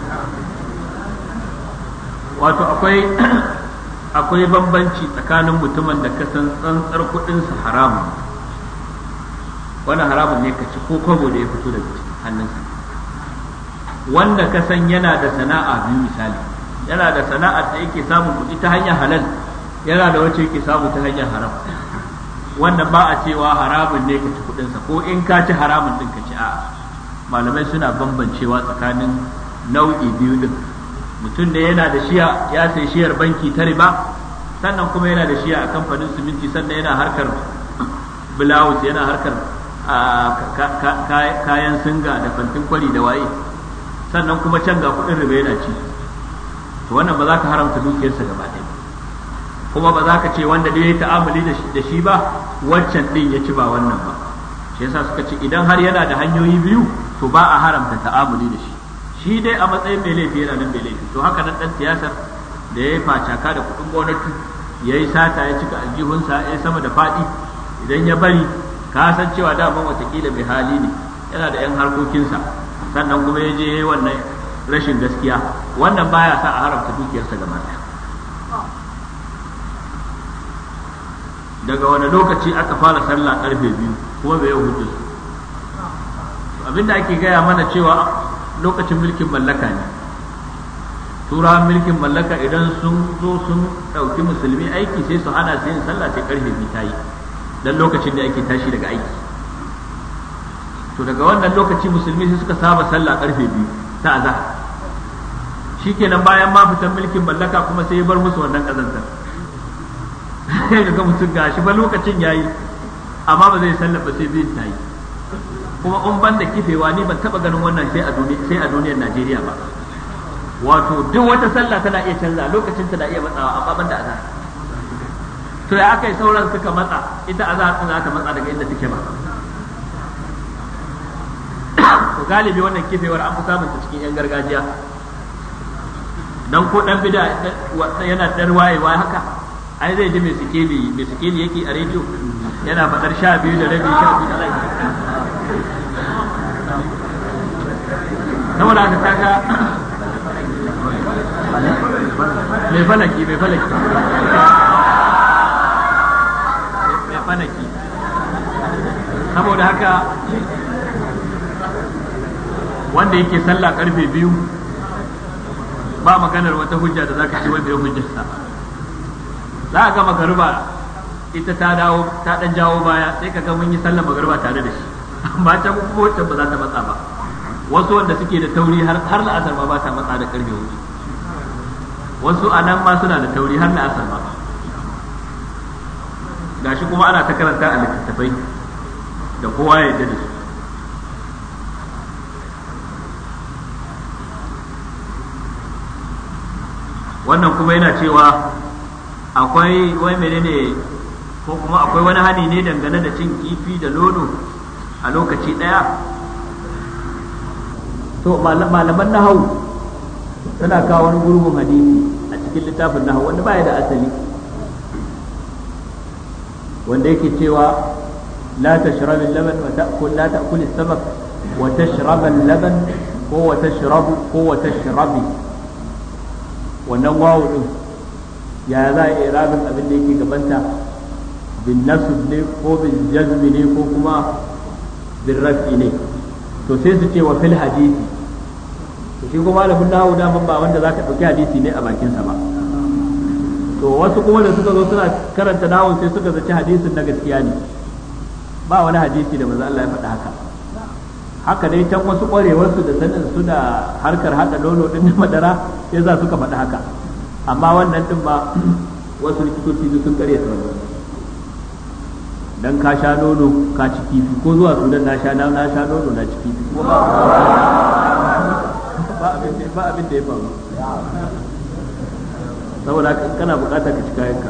wato akwai bambanci tsakanin mutumin da ka san tsantsar kuɗinsa haramun, wani haramun ne ka ci ko kwabo da ya fito daga hannunsa, wanda ka san yana da sana'a biyu, misali yana da sana'ar da yake samun kuɗi ta hanyar halal, yana da wacce yake samu ta hanyar haram. Wannan ba a cewa haramun ne ka ci kuɗinsa, ko in ka ci haramun ɗin ka ci, a'a. Malamai suna bambancewa tsakanin nau'i biyu din. Mutum da yana da shiya, ya sai shiyar banki ta riba, sannan kuma yana da shiya a kamfanin siminti, sannan yana harkar blouse, yana harkar kayan singa da fantin kwari da waye, sannan kuma can ga kuɗin riba yana ci. To wannan ba za ka haramta dukiyarsa gaba ɗaya, kuma ba za ka ce wanda da ya yi ta'amuli da shi ba waccan ɗin ya ci ba wannan ba. Shi yasa suka ce idan har yana da hanyoyi biyu to ba a haramta ta'amuli da shi. Shi dai a matsayin mai laifi yana nan mai laifi. To haka nan dan siyasar da ya yi facaka da kuɗin gwamnati, ya yi sata, ya cika aljihunsa, ya sama da faɗi, idan ya bari ka san cewa daman watakila mai hali ne, yana da 'yan harkokinsa, sannan kuma ya je ya yi wannan rashin gaskiya, wannan baya sa a haramta dukiyarsa gaba ɗaya. Daga wani lokaci aka fara sallah karfe 2 kuma bai hujjar su. Abinda ake gaya mana cewa lokacin mulkin mallaka ne, turawan mulkin mallaka idan sun zo sun ɗauki musulmi aiki sai su hana su yin sallah sai karfe 2 ta yi, dan lokacin da ake tashi daga aiki. To daga wannan lokaci musulmi sai suka saba sallah karfe 2 ta azhar. Shikenan bayan ma fitan mulkin mallaka kuma sai ya bar musu wannan kazantar. Sai ga mutum gashi ba lokacin yayi amma ba zai sallah ba sai bin ta yi. Kuma in ban da kifewa ni ban taba ganin wannan sai a duniyar Najeriya ba. Wato duk wata sallah tana iya canza, lokacin ta na iya matsawa amma ban da azhar. To ya aka yi sauran suka matsa, ita azhar za ta matsa daga inda take ba. To galibi wannan kifewar an fi samun ta cikin yan gargajiya. Dan ko dan bid'a yana dar wayewa haka, ai zai ji mai sikeli yake a rediyo yana fadar 12 da rabi 12 da rabi. Saboda haka kaga mai falaki saboda haka wanda yake sallah karfe 2 ba maganar wata hujja da zaka ce wanda ya hujjarsa. za a ga magariba ita ta dan jawo baya sai ka ga mun yi sallar magariba tare da shi amma ta kuma wacce ba za ta matsa ba. Wasu wanda suke da tauri har la'asar ba ta matsa da karfe 4, wasu a nan ma suna da tauri har la'asar ba. Gashi kuma ana ta karanta a littattafai da kowa ya yarda da su. Wannan kuma yana cewa akwai wai menene ko kuma akwai wani hani ne dangane da cin kifi da nono a lokaci daya. To malaman nahawu suna kawo wani gurbin hadisi a cikin littafin nahawu wanda baya da asali, wanda yake cewa la tashrab al-laban wa ta'kul la ta'kul as-samak wa tashrab al-laban ko wa tashrabu ko wa tashrabi. Wannan wawu din ya za a irabin abin da yake gabanta, bin nasb ne ko bin jazmi ne ko kuma bin raf'i ne. To sai su ce wa fil hadisi, to shi kuma malamin nahawu da ba wanda zaka dauki hadisi ne a bakin sa ba. To wasu kuma da suka zo suna karanta nahawu sai suka zaci hadisin na gaskiya ne, ba wani hadisi da manzo Allah ya faɗa haka. Haka dai can wasu ƙwarewarsu da sanin su da harkar haɗa nono ɗin na madara ya za suka faɗi haka, amma wannan ɗin ba wasu likitoci sun kare su wannan. Dan ka sha nono ka ci kifi, ko zuwa Sudan na sha nono na ci kifi, ko ba abin da ya faru. Saboda kana buƙatar ka ci kayanka.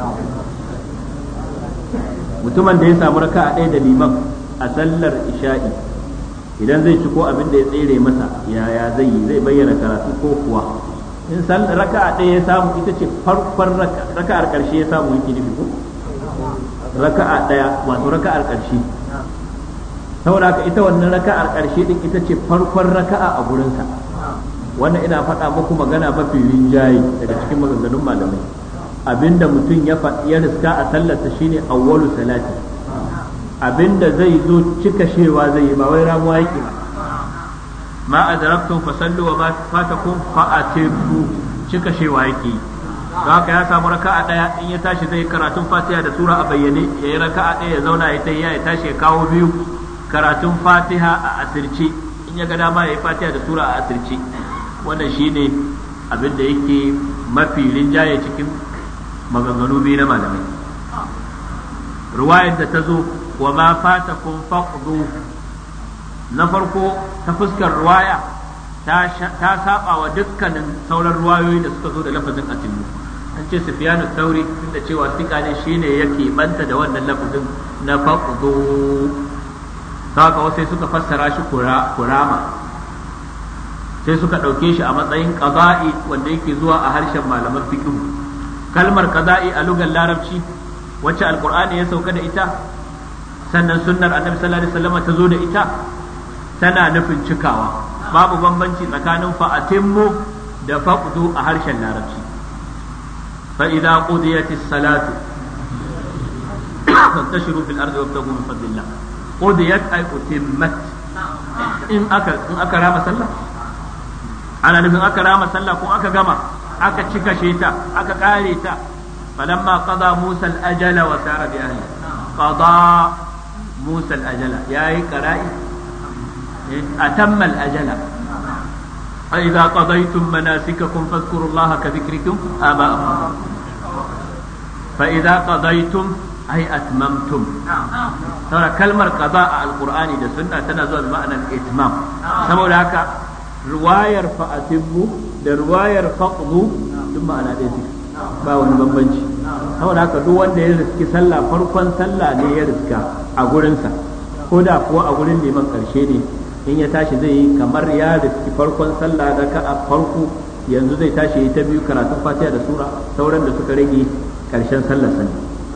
Mutumin da ya samu raka'a ɗaya da liman a sallar isha'i, idan zai ci ko abin da ya tsere masa yaya zai yi, zai bayyana karatu ko kuwa in raka'a ɗaya ya samu ita ce farkon raka'ar ƙarshe ya samu yake nufi ko raka'a ɗaya wato raka'ar ƙarshe, saboda haka ita wannan raka'ar ƙarshe din ita ce farkon raka'a a gurinsa. Wannan ina faɗa muku magana mafi rinjaye daga cikin maganganun malamai, abinda mutum ya riska a sallarsa shine awwalu salati, abinda zai zo cika shewa zai yi ba wai ramuwa yake ba. Ma adraktum fasallu wa ma fatakum fa'atimu, cika shewa yake. Don haka ya samu raka'a daya, in ya tashi zai karatun Fatiha da sura a bayyane, yayi raka'a daya ya zauna ya tayya ya tashi ya kawo biyu karatun Fatiha a asirce, in ya ga dama yayi Fatiha da sura a asirce. Wannan shine abinda yake mafi rinjaye cikin maganganu biyu na malamai. Ruwayar da ta zo wa ma fatakum faqdu, na farko ta fuskar ruwaya ta saba wa dukkanin sauran ruwayoyi da suka zo da lafazin atimmu. An ce Sufyanu Thauri tunda cewa sika ne shine yake banta da wannan lafazin na faqdu, saka wasu suka fassara shi kurama, sai suka ɗauke shi a matsayin qada'i wanda yake zuwa a harshen malaman fiqh. Kalmar qada'i a lugar larabci wacce alqur'ani ya sauka da ita, sannan sunnar annabi sallallahu alaihi wasallam ta zo da ita, tana nufin cikawa. Babu bambanci tsakanin fa'atimmu da faqdu a harshen larabci. Fa idza qudiyatis salatu fantashiru fil ardi wabtagu min fadlillah. Qudiyat ay utimmat, in aka rama sallah ana nufin aka rama sallah ko aka gama aka cika ta aka kare ta. falamma qada Musa al-ajala wa sara bi ahli, qada Musa al-ajala yayi qara'i atamma al-ajala. fa idza qadaytum manasikakum fadhkurullaha ka dhikrikum aba'akum, fa idza qadaytum ay atmamtum. saboda kalmar qada a alqur'ani da sunna tana zuwa da ma'anar itmam, saboda haka ruwayar fa'atimmu da ruwayar faqdu duk ma'ana ɗaya ce, ba wani bambanci. saboda haka duk wanda ya riski sallah farkon sallah ne ya riska a gurinsa, ko da kuwa a gurin neman ƙarshe ne, in ya tashi zai yi kamar ya riski farkon sallah da ka a farko, yanzu zai tashi ya ta biyu karatun Fatiha da sura, sauran da suka rage ƙarshen sallar sani.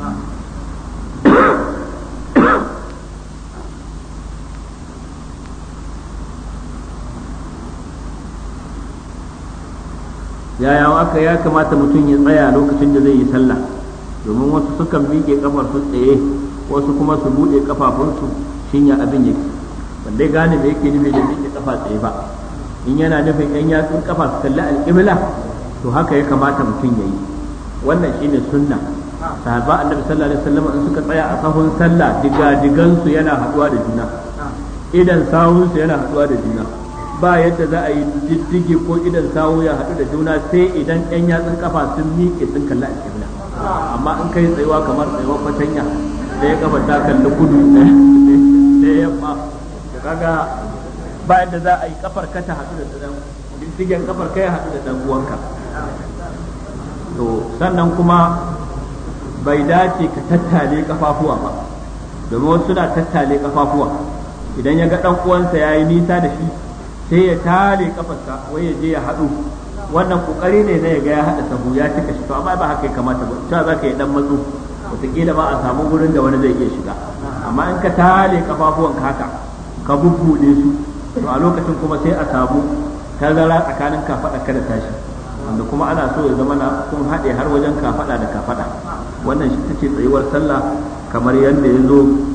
yaya aka ya kamata mutum ya tsaya lokacin da zai yi sallah, domin wasu sukan miƙe kafar su tsaye, wasu kuma su buɗe kafafunsu, shin ya abin yake? wanda gane da yake nufi da miƙe kafa tsaye ba, in yana nufin yan yatsun kafa su kalli alƙibla, to haka ya kamata mutum ya yi. wannan shine sunna. Sahaba annabi sallallahu alaihi wasallam in suka tsaya a sahun sallah digan su yana haduwa da juna, idan sawun su yana haduwa da juna, ba yadda za a yi diddige ko idan sawu ya haɗu da juna sai idan ɗan yatsun kafa sun miƙe sun kalla a kibla. Amma in kai tsayuwa kamar tsayuwar fatanya da ya kafa ta kalli kudu da yamma, kaga ba yadda za a yi kafar ka ta haɗu da ɗan diddigen kafar ka ya haɗu da ɗan uwanka. To sannan kuma bai dace ka tattale kafafuwa ba, domin wasu suna tattale kafafuwa, idan ya ga ɗan uwansa ya yi nisa da shi sai ya tale kafarsa wai ya je ya haɗu. Wannan kokari ne na ya ga ya haɗa sahu ya cika shi, to amma ba haka ya kamata ba, cewa za ka yi ɗan matsu wataƙila ba a samu gurin da wani zai iya shiga. Amma in ka tale kafafuwanka haka ka bubbuɗe su, to a lokacin kuma sai a samu tazara tsakanin kafaɗa kada tashi, wanda kuma ana so ya zama na kun haɗe har wajen kafaɗa da kafaɗa. Wannan shi take tsayuwar sallah kamar yadda ya zo